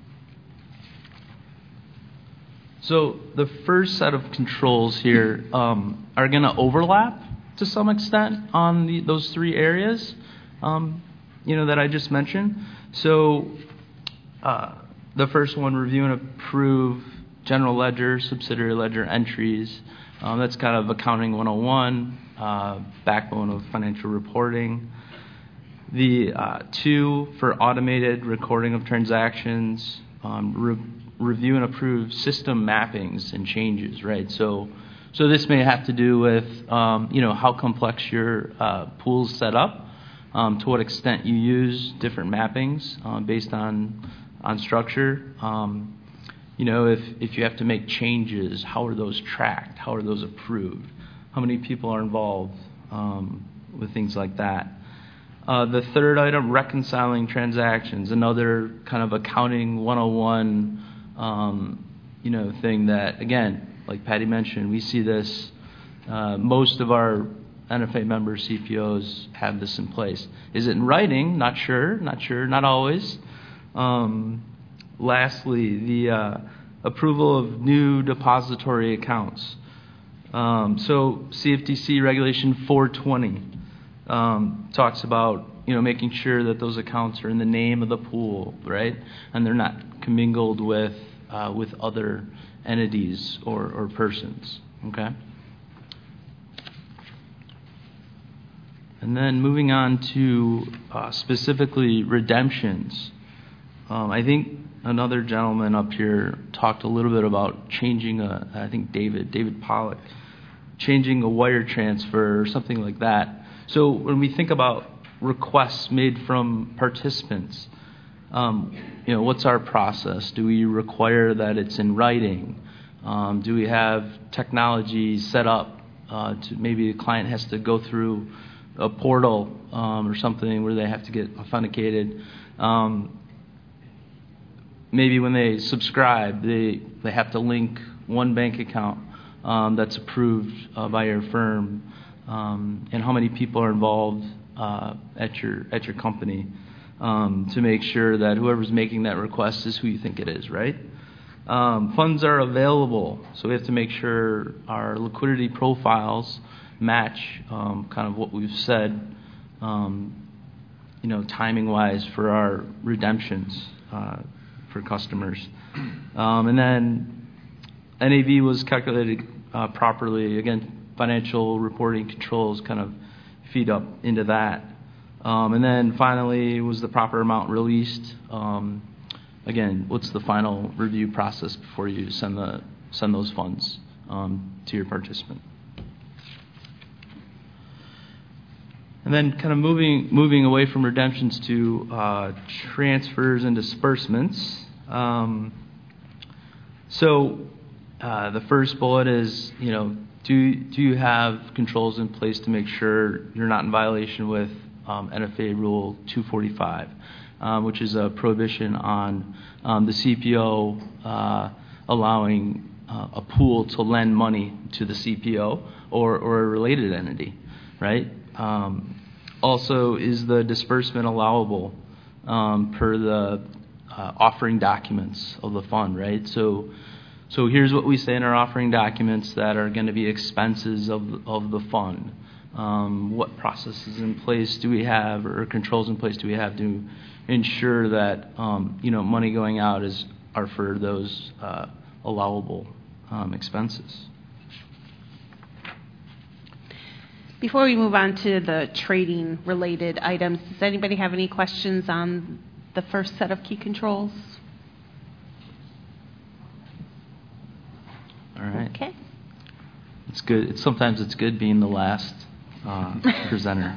So the first set of controls here um, are going to overlap to some extent on the, those three areas, um, you know, that I just mentioned. So uh, the first one, review and approve general ledger, subsidiary ledger entries. Um, that's kind of accounting one oh one, uh, backbone of financial reporting. The uh, two for automated recording of transactions, um, re- review and approve system mappings and changes, right? So So this may have to do with, um, you know, how complex your uh, pool's set up, um, to what extent you use different mappings uh, based on on structure. Um, you know, if, if you have to make changes, how are those tracked? How are those approved? How many people are involved um, with things like that? Uh, the third item, reconciling transactions, another kind of accounting one oh one, um, you know, thing that, again, like Patty mentioned, we see this, uh, most of our N F A member C P Os have this in place. Is it in writing? Not sure, not sure, not always. Um, lastly, the uh, approval of new depository accounts. Um, so C F T C Regulation four twenty um, talks about, you know, making sure that those accounts are in the name of the pool, right? And they're not commingled with uh, with other entities or, or persons, okay? And then moving on to uh, specifically redemptions. Um, I think another gentleman up here talked a little bit about changing a, I think David, David Pollock, changing a wire transfer or something like that. So when we think about requests made from participants, um, you know, what's our process? Do we require that it's in writing? Um, do we have technology set up uh, to maybe the client has to go through a portal um, or something where they have to get authenticated? Um, maybe when they subscribe, they, they have to link one bank account um, that's approved uh, by your firm, um, and how many people are involved uh, at your at your company um, to make sure that whoever's making that request is who you think it is, right? Um, funds are available, so we have to make sure our liquidity profiles match um, kind of what we've said, um, you know, timing-wise for our redemptions uh, for customers. Um, and then N A V was calculated uh, properly. Again, financial reporting controls kind of feed up into that. Um, and then finally, was the proper amount released? Um, again, what's the final review process before you send the send those funds um, to your participant? And then kind of moving moving away from redemptions to uh, transfers and disbursements. Um, so uh, the first bullet is, you know, do do you have controls in place to make sure you're not in violation with um, N F A Rule two forty-five, um, which is a prohibition on um, the C P O uh, allowing uh, a pool to lend money to the C P O or, or a related entity, right? Um, also, is the disbursement allowable um, per the uh, offering documents of the fund, right? So, so here's what we say in our offering documents that are going to be expenses of of the fund. Um, what processes in place do we have, or controls in place do we have to ensure that um, you know money going out is are for those uh, allowable um, expenses? Before we move on to the trading related items, does anybody have any questions on the first set of key controls? All right. Okay. It's good. It's, sometimes it's good being the last uh, presenter.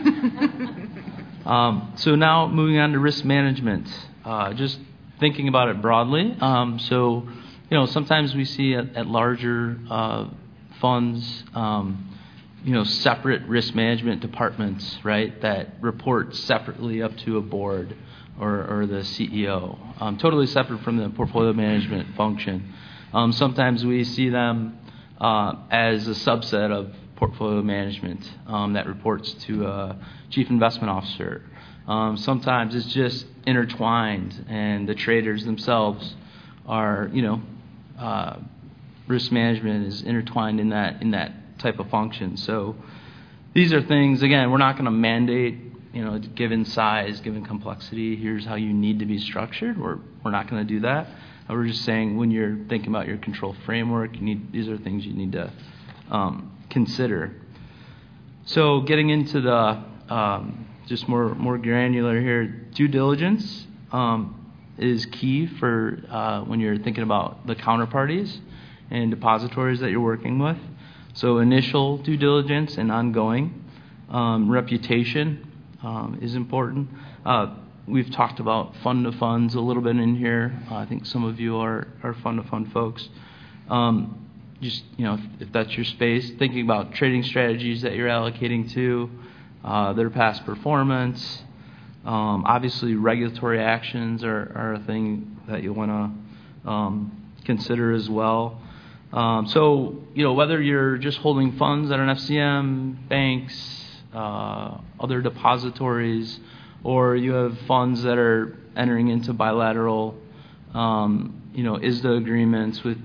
um, so now moving on to risk management. Uh, just thinking about it broadly. Um, so, you know, sometimes we see at, at larger uh, funds, um, you know, separate risk management departments, right, that report separately up to a board or, or the C E O, um, totally separate from the portfolio management function. Um, sometimes we see them uh, as a subset of portfolio management um, that reports to a chief investment officer. Um, sometimes it's just intertwined, and the traders themselves are, you know, uh, risk management is intertwined in that in that type of function. So these are things, again, we're not going to mandate, you know, given size, given complexity, here's how you need to be structured. We're, we're not going to do that. We're just saying when you're thinking about your control framework, you need these are things you need to um, consider. So getting into the um, just more more granular here, due diligence um, is key for uh, when you're thinking about the counterparties and depositories that you're working with. So initial due diligence and ongoing um, reputation um, is important. Uh, we've talked about fund to funds a little bit in here. Uh, I think some of you are, are fund to fund folks. Um, just, you know, if, if that's your space, thinking about trading strategies that you're allocating to, uh, their past performance. Um, obviously, regulatory actions are, are a thing that you want to um, consider as well. Um, so, you know, whether you're just holding funds at an F C M, banks, uh, other depositories, or you have funds that are entering into bilateral, um, you know, I S D A agreements with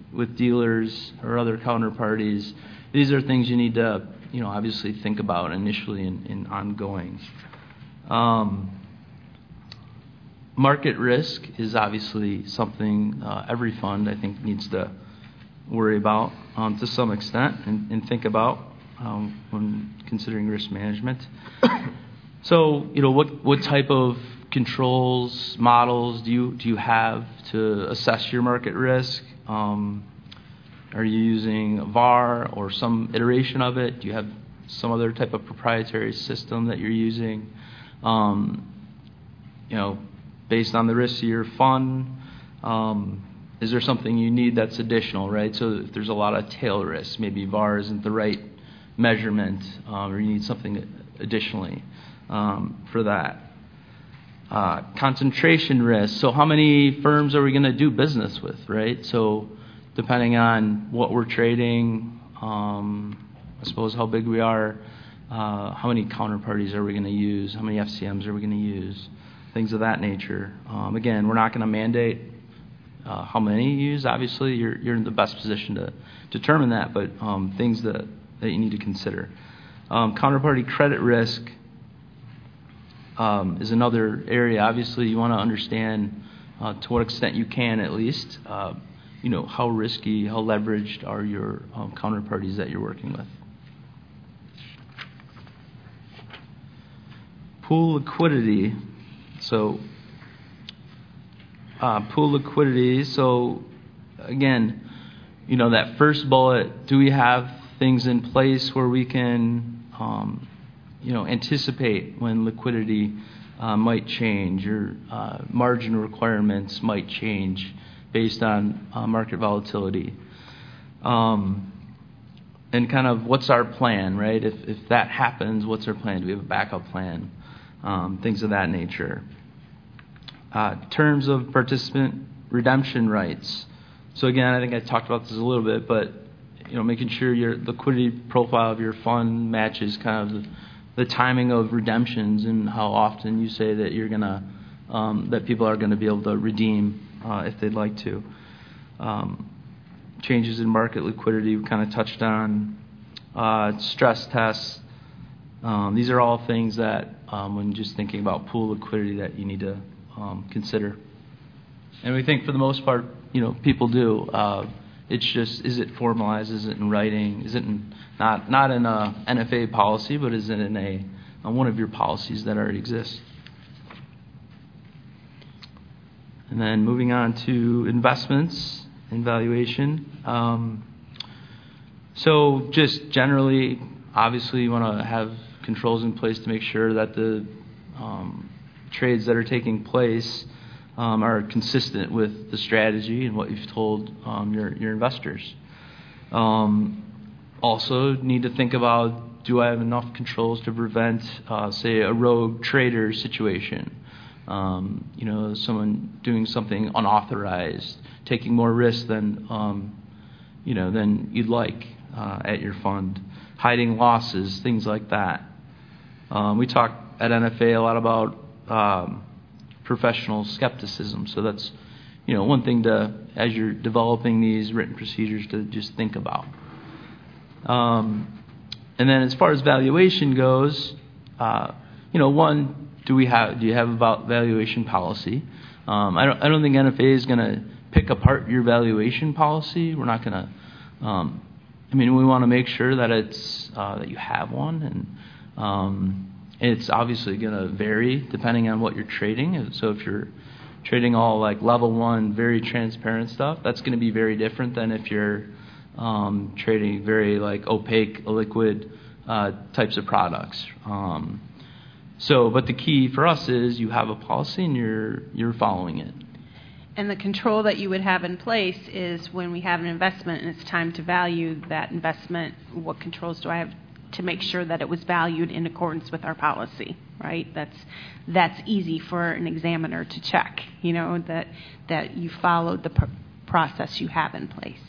with dealers or other counterparties. These are things you need to, you know, obviously think about initially and, and ongoing. Um, market risk is obviously something uh, every fund, I think, needs to worry about um, to some extent and, and think about um, when considering risk management. So, you know, what, what type of controls, models do you do you have to assess your market risk? Um, are you using V A R or some iteration of it? Do you have some other type of proprietary system that you're using? Um, you know, based on the risks of your fund, um, is there something you need that's additional, right? So if there's a lot of tail risk, maybe V A R isn't the right measurement, um, or you need something additionally um, for that. Uh, concentration risk. So how many firms are we going to do business with, right? So depending on what we're trading, um, I suppose how big we are, uh, how many counterparties are we going to use, how many F C Ms are we going to use, things of that nature. Um, again, we're not going to mandate uh, how many you use. Obviously, you're you're in the best position to determine that, but um, things that, that you need to consider. Um, counterparty credit risk um, is another area. Obviously, you want to understand uh, to what extent you can, at least, uh, you know, how risky, how leveraged are your um, counterparties that you're working with. Pool liquidity. So, uh, pool liquidity. So, again, you know, that first bullet, do we have things in place where we can, um, you know, anticipate when liquidity uh, might change or uh, margin requirements might change based on uh, market volatility? Um, and kind of what's our plan, right? If, if that happens, what's our plan? Do we have a backup plan? Um, things of that nature. Uh, terms of participant redemption rights. So again, I think I talked about this a little bit, but you know, making sure your liquidity profile of your fund matches kind of the, the timing of redemptions and how often you say that you're gonna um, that people are going to be able to redeem uh, if they'd like to. Um, changes in market liquidity we kind of touched on. Uh, stress tests. Um, these are all things that, um, when just thinking about pool liquidity, that you need to um, consider. And we think, for the most part, you know, people do. Uh, it's just, is it formalized? Is it in writing? Is it in, not not in a N F A policy, but is it in a on one of your policies that already exists? And then moving on to investments and valuation. Um, so just generally, obviously, you want to have controls in place to make sure that the um, trades that are taking place um, are consistent with the strategy and what you've told um, your, your investors. Um, also, need to think about, do I have enough controls to prevent, uh, say, a rogue trader situation? Um, you know, someone doing something unauthorized, taking more risk than, um, you know, than you'd like uh, at your fund, hiding losses, things like that. Um, we talk at N F A a lot about um, professional skepticism. So that's, you know, one thing to, as you're developing these written procedures, to just think about. Um, and then as far as valuation goes, uh, you know, one, do we have, do you have a valuation policy? Um, I don't, I don't think N F A is going to pick apart your valuation policy. We're not going to, um, I mean, we want to make sure that it's, uh, that you have one, and um, it's obviously going to vary depending on what you're trading. So if you're trading all like level one, very transparent stuff, that's going to be very different than if you're um, trading very like opaque, liquid uh, types of products. Um, so, but the key for us is you have a policy and you're you're following it. And the control that you would have in place is, when we have an investment and it's time to value that investment, what controls do I have to make sure that it was valued in accordance with our policy, right? That's that's easy for an examiner to check, you know, that that you followed the pr- process you have in place.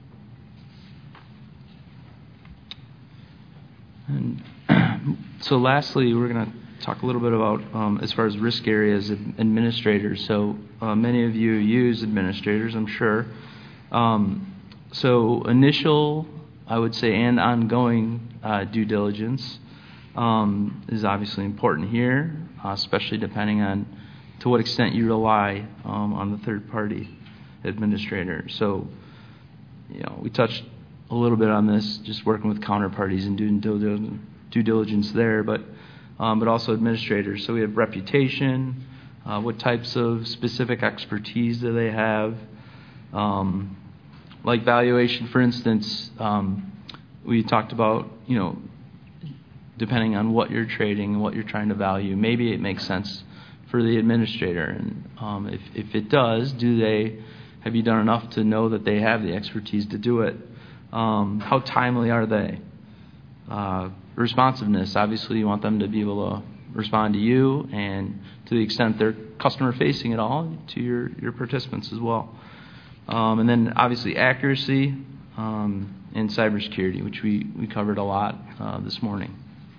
And so lastly, we're going to talk a little bit about, um, as far as risk areas, administrators. So uh, many of you use administrators, I'm sure. Um, so initial, I would say, and ongoing uh, due diligence um, is obviously important here, uh, especially depending on to what extent you rely um, on the third-party administrator. So, you know, we touched a little bit on this, just working with counterparties and doing due diligence, due diligence there, but um, but also administrators. So we have reputation, uh, what types of specific expertise do they have, um, like valuation, for instance. Um, we talked about, you know, depending on what you're trading and what you're trying to value, maybe it makes sense for the administrator. And um, if, if it does, do they, have you done enough to know that they have the expertise to do it? Um, how timely are they? Uh, responsiveness, obviously you want them to be able to respond to you, and to the extent they're customer facing at all, to your, your participants as well. Um, and then obviously accuracy um, and cybersecurity, which we, we covered a lot uh, this morning.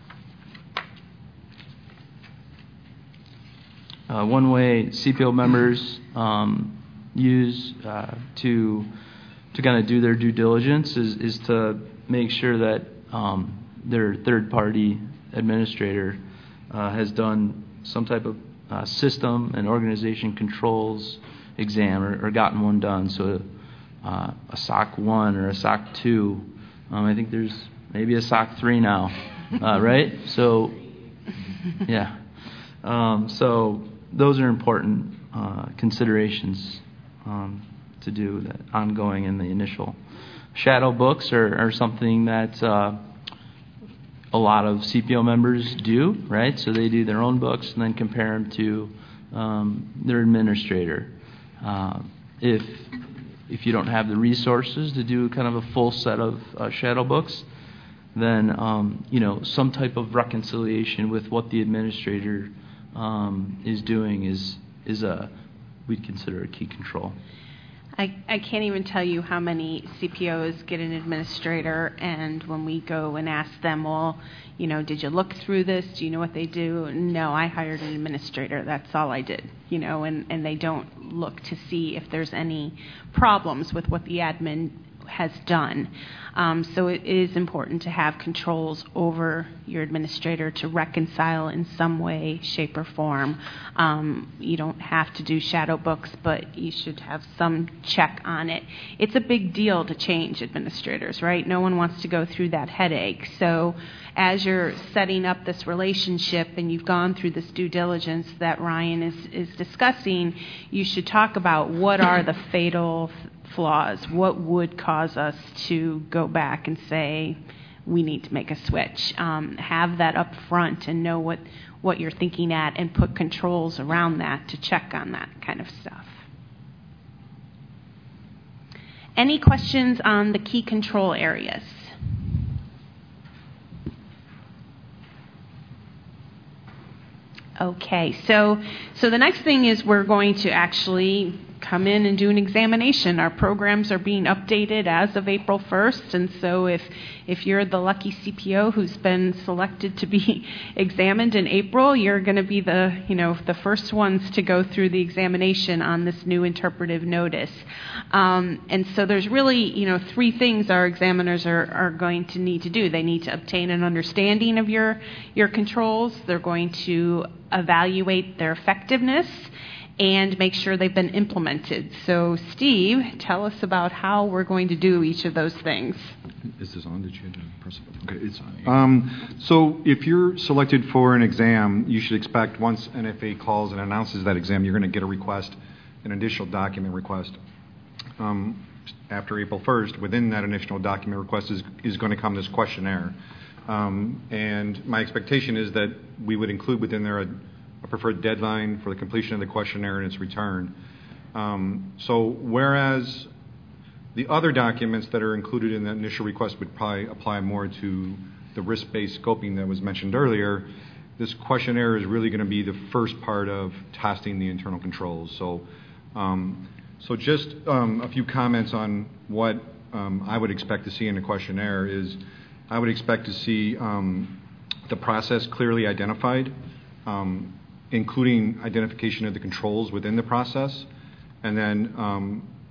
Uh, one way C P O members um, use uh, to to kind of do their due diligence is, is to make sure that um, their third-party administrator uh, has done some type of uh, system and organization controls exam or, or gotten one done. So uh, a S O C one or a S O C two. Um, I think there's maybe a S O C three now, uh, right? So, yeah. Um, so those are important uh, considerations um, to do that ongoing in the initial. Shadow books are, are something that uh, a lot of C P O members do, right? So they do their own books and then compare them to um, their administrator. Uh, if if you don't have the resources to do kind of a full set of uh, shadow books, then um, you know, some type of reconciliation with what the administrator um, is doing is is a we'd consider a key control. I, I can't even tell you how many C P Os get an administrator, and when we go and ask them, well, you know, did you look through this? Do you know what they do? No, I hired an administrator. That's all I did, you know, and, and they don't look to see if there's any problems with what the admin has done. Um, so it is important to have controls over your administrator to reconcile in some way, shape, or form. Um, you don't have to do shadow books, but you should have some check on it. It's a big deal to change administrators, right? No one wants to go through that headache. So as you're setting up this relationship and you've gone through this due diligence that Ryan is, is discussing, you should talk about what are the fatal flaws, what would cause us to go back and say we need to make a switch. Um, have that up front and know what, what you're thinking at, and put controls around that to check on that kind of stuff. Any questions on the key control areas? Okay, so so the next thing is we're going to actually come in and do an examination. Our programs are being updated as of April first, and so if if you're the lucky C P O who's been selected to be examined in April, you're going to be the, you know, the first ones to go through the examination on this new interpretive notice. Um, and so there's really, you know, three things our examiners are, are going to need to do. They need to obtain an understanding of your your controls. They're going to evaluate their effectiveness and make sure they've been implemented. So, Steve, tell us about how we're going to do each of those things. Is this on? Did you press it? Okay, it's on. Um, so, if you're selected for an exam, you should expect once N F A calls and announces that exam, you're going to get a request, an additional document request. Um, after April first, within that initial document request is, is going to come this questionnaire. Um, and my expectation is that we would include within there a, a preferred deadline for the completion of the questionnaire and its return. Um, so whereas the other documents that are included in that initial request would probably apply more to the risk-based scoping that was mentioned earlier, this questionnaire is really going to be the first part of testing the internal controls. So, um, so just um, a few comments on what um, I would expect to see in the questionnaire is I would expect to see um, the process clearly identified, um, including identification of the controls within the process, and then um,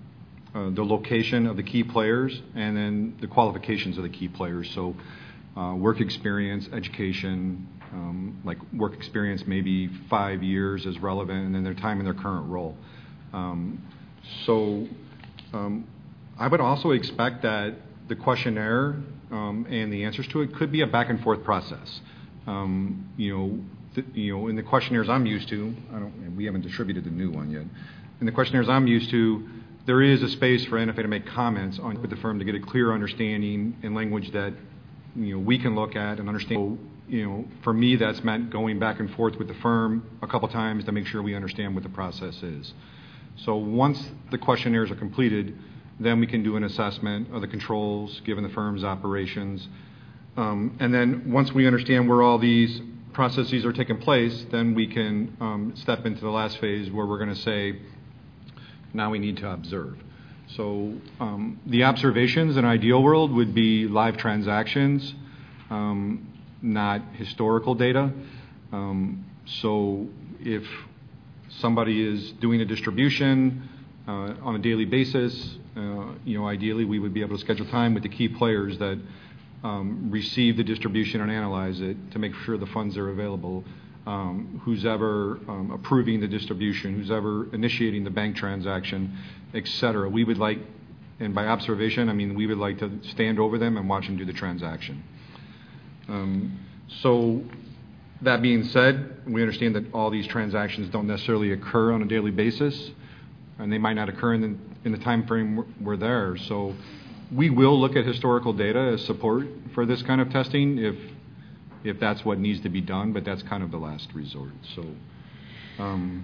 uh, the location of the key players, and then the qualifications of the key players. So uh, work experience, education, um, like work experience maybe five years is relevant, and then their time in their current role. Um, so um, I would also expect that the questionnaire um, and the answers to it could be a back and forth process. Um, you know, th- you know, in the questionnaires I'm used to, I don't, we haven't distributed the new one yet. In the questionnaires I'm used to, there is a space for N F A to make comments on with the firm to get a clear understanding in language that, you know, we can look at and understand. So, you know, for me, that's meant going back and forth with the firm a couple times to make sure we understand what the process is. So once the questionnaires are completed, then we can do an assessment of the controls given the firm's operations. Um, and then once we understand where all these processes are taking place, then we can um, step into the last phase where we're going to say, now we need to observe. So um, the observations in an ideal world would be live transactions, um, not historical data. Um, so if somebody is doing a distribution uh, on a daily basis, uh, you know, ideally we would be able to schedule time with the key players that um, receive the distribution and analyze it to make sure the funds are available. Um, who's ever um, approving the distribution, who's ever initiating the bank transaction, et cetera. We would like, and by observation, I mean we would like to stand over them and watch them do the transaction. Um, so that being said, we understand that all these transactions don't necessarily occur on a daily basis, and they might not occur in the, in the time frame we're there. So we will look at historical data as support for this kind of testing if if that's what needs to be done, but that's kind of the last resort. So, um,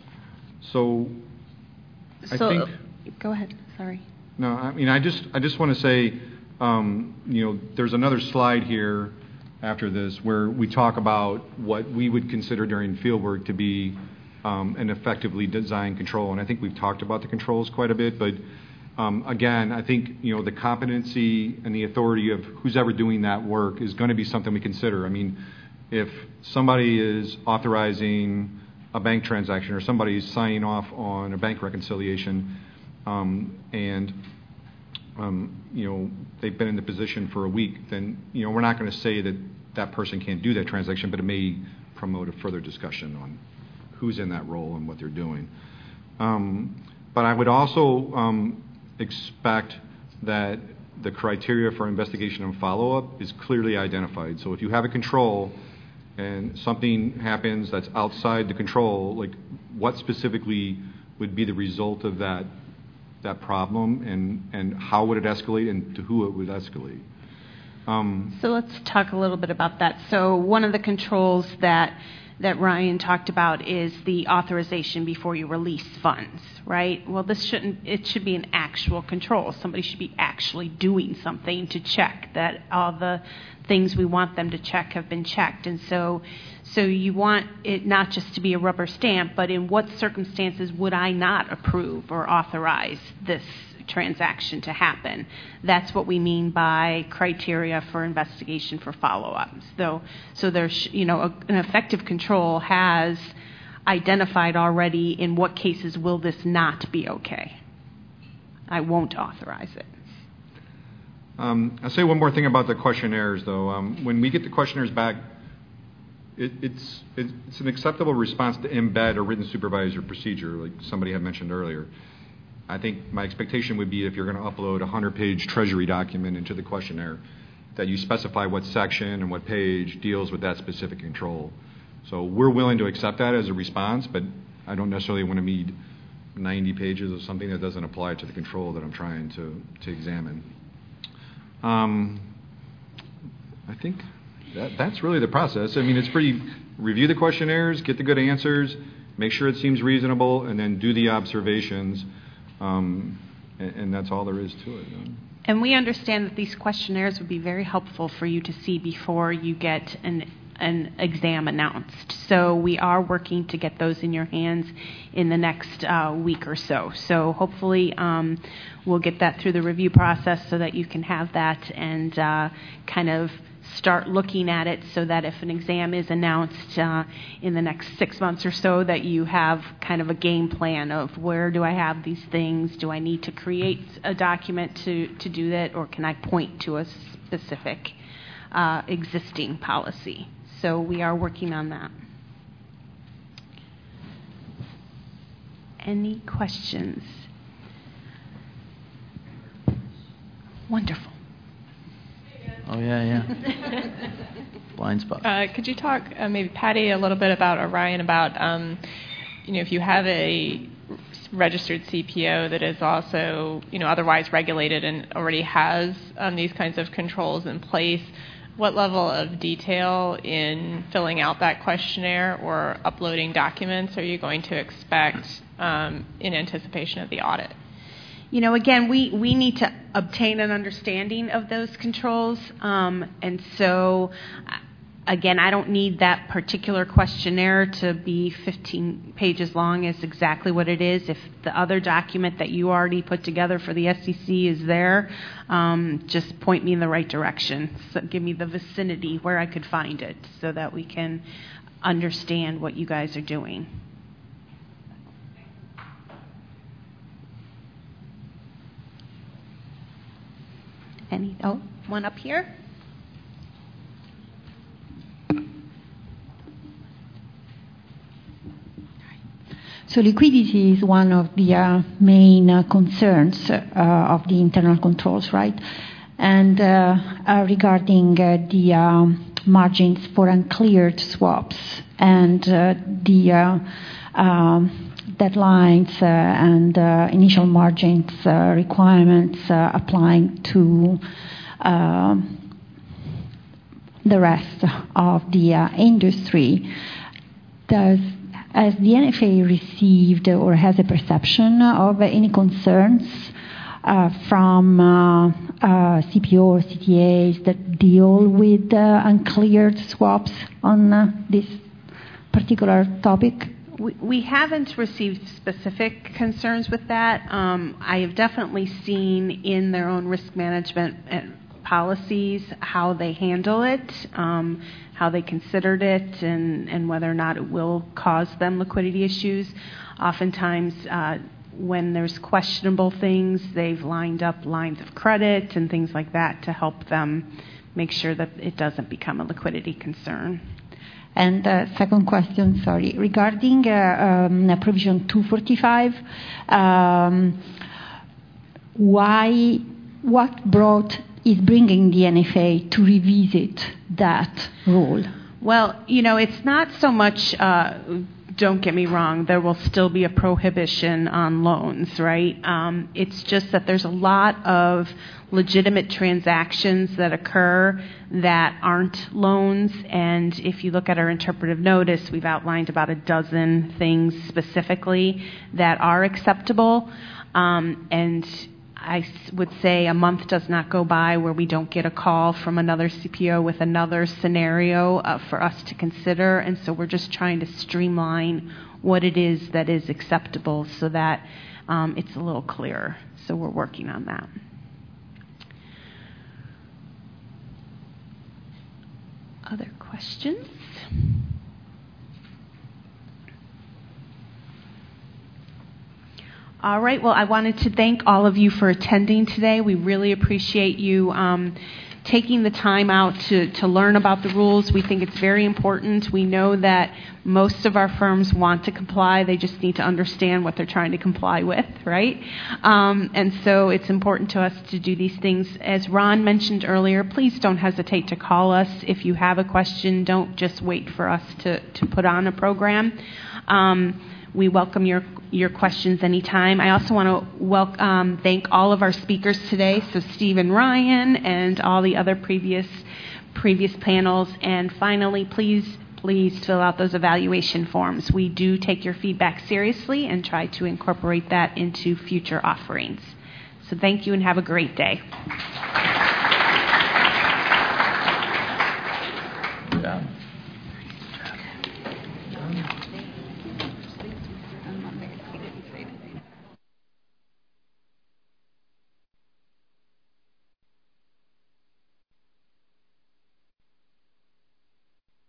so I so, think. Go ahead. Sorry. No, I mean, I just, I just want to say, um, you know, there's another slide here after this where we talk about what we would consider during fieldwork to be um, an effectively designed control, and I think we've talked about the controls quite a bit, but. Um, again, I think, you know, the competency and the authority of who's ever doing that work is going to be something we consider. I mean, if somebody is authorizing a bank transaction or somebody is signing off on a bank reconciliation um, and, um, you know, they've been in the position for a week, then, you know, we're not going to say that that person can't do that transaction, but it may promote a further discussion on who's in that role and what they're doing. Um, but I would also um, expect that the criteria for investigation and follow-up is clearly identified. So if you have a control and something happens that's outside the control, like what specifically would be the result of that that problem, and, and how would it escalate, and to who it would escalate? Um, so let's talk a little bit about that. So one of the controls that that Ryan talked about is the authorization before you release funds, right? Well, this shouldn't, it should be an actual control. Somebody should be actually doing something to check that all the things we want them to check have been checked. And so, so you want it not just to be a rubber stamp, but in what circumstances would I not approve or authorize this transaction to happen? That's what we mean by criteria for investigation for follow-ups. So, so there's, you know, a, an effective control has identified already in what cases will this not be okay. I won't authorize it. Um, I'll say one more thing about the questionnaires, though. Um, when we get the questionnaires back, it, it's, it's an acceptable response to embed a written supervisor procedure, like somebody had mentioned earlier. I think my expectation would be if you're going to upload a hundred-page Treasury document into the questionnaire, that you specify what section and what page deals with that specific control. So we're willing to accept that as a response, but I don't necessarily want to read ninety pages of something that doesn't apply to the control that I'm trying to, to examine. Um, I think that, that's really the process. I mean, it's pretty, review the questionnaires, get the good answers, make sure it seems reasonable, and then do the observations. Um, and, and that's all there is to it. And we understand that these questionnaires would be very helpful for you to see before you get an an exam announced. So we are working to get those in your hands in the next uh, week or so. So hopefully um, we'll get that through the review process so that you can have that and uh, kind of start looking at it so that if an exam is announced uh, in the next six months or so, that you have kind of a game plan of where do I have these things? Do I need to create a document to, to do that, or can I point to a specific uh, existing policy? So we are working on that. Any questions? Wonderful. Oh, yeah, yeah. Blind spot. Uh, could you talk, uh, maybe Patty, a little bit about Orion, about, um, you know, if you have a registered C P O that is also, you know, otherwise regulated and already has um, these kinds of controls in place, what level of detail in filling out that questionnaire or uploading documents are you going to expect um, in anticipation of the audit? You know, again, we, we need to obtain an understanding of those controls. Um, and so, again, I don't need that particular questionnaire to be fifteen pages long as exactly what it is. If the other document that you already put together for the S E C is there, um, just point me in the right direction. So give me the vicinity where I could find it so that we can understand what you guys are doing. Any, oh, one up here. So liquidity is one of the uh, main uh, concerns uh, of the internal controls, right? And uh, uh, regarding uh, the um, margins for uncleared swaps and uh, the uh, um, deadlines uh, and uh, initial margins uh, requirements uh, applying to uh, the rest of the uh, industry. Does has the N F A received or has a perception of any concerns uh, from uh, uh, C P O or C T As that deal with uh, uncleared swaps on uh, this particular topic? We, we haven't received specific concerns with that. Um, I have definitely seen in their own risk management policies how they handle it, um, how they considered it, and, and whether or not it will cause them liquidity issues. Oftentimes, uh, when there's questionable things, they've lined up lines of credit and things like that to help them make sure that it doesn't become a liquidity concern. And uh, second question, sorry, regarding uh, um, provision two forty-five, um, why, what brought is bringing the N F A to revisit that rule? Well, you know, it's not so much, uh, don't get me wrong, there will still be a prohibition on loans, right? Um, it's just that there's a lot of legitimate transactions that occur that aren't loans, and if you look at our interpretive notice, we've outlined about a dozen things specifically that are acceptable, um, and I would say a month does not go by where we don't get a call from another C P O with another scenario uh, for us to consider, and so we're just trying to streamline what it is that is acceptable so that um, it's a little clearer. So we're working on that. Other questions? All right. Well, I wanted to thank all of you for attending today. We really appreciate you um, taking the time out to, to learn about the rules. We think it's very important. We know that most of our firms want to comply. They just need to understand what they're trying to comply with, right? Um, and so it's important to us to do these things. As Ron mentioned earlier, please don't hesitate to call us if you have a question. Don't just wait for us to, to put on a program. Um, We welcome your your questions anytime. I also want to welcome, um, thank all of our speakers today, so Steve and Ryan and all the other previous previous panels. And finally, please, please fill out those evaluation forms. We do take your feedback seriously and try to incorporate that into future offerings. So thank you and have a great day.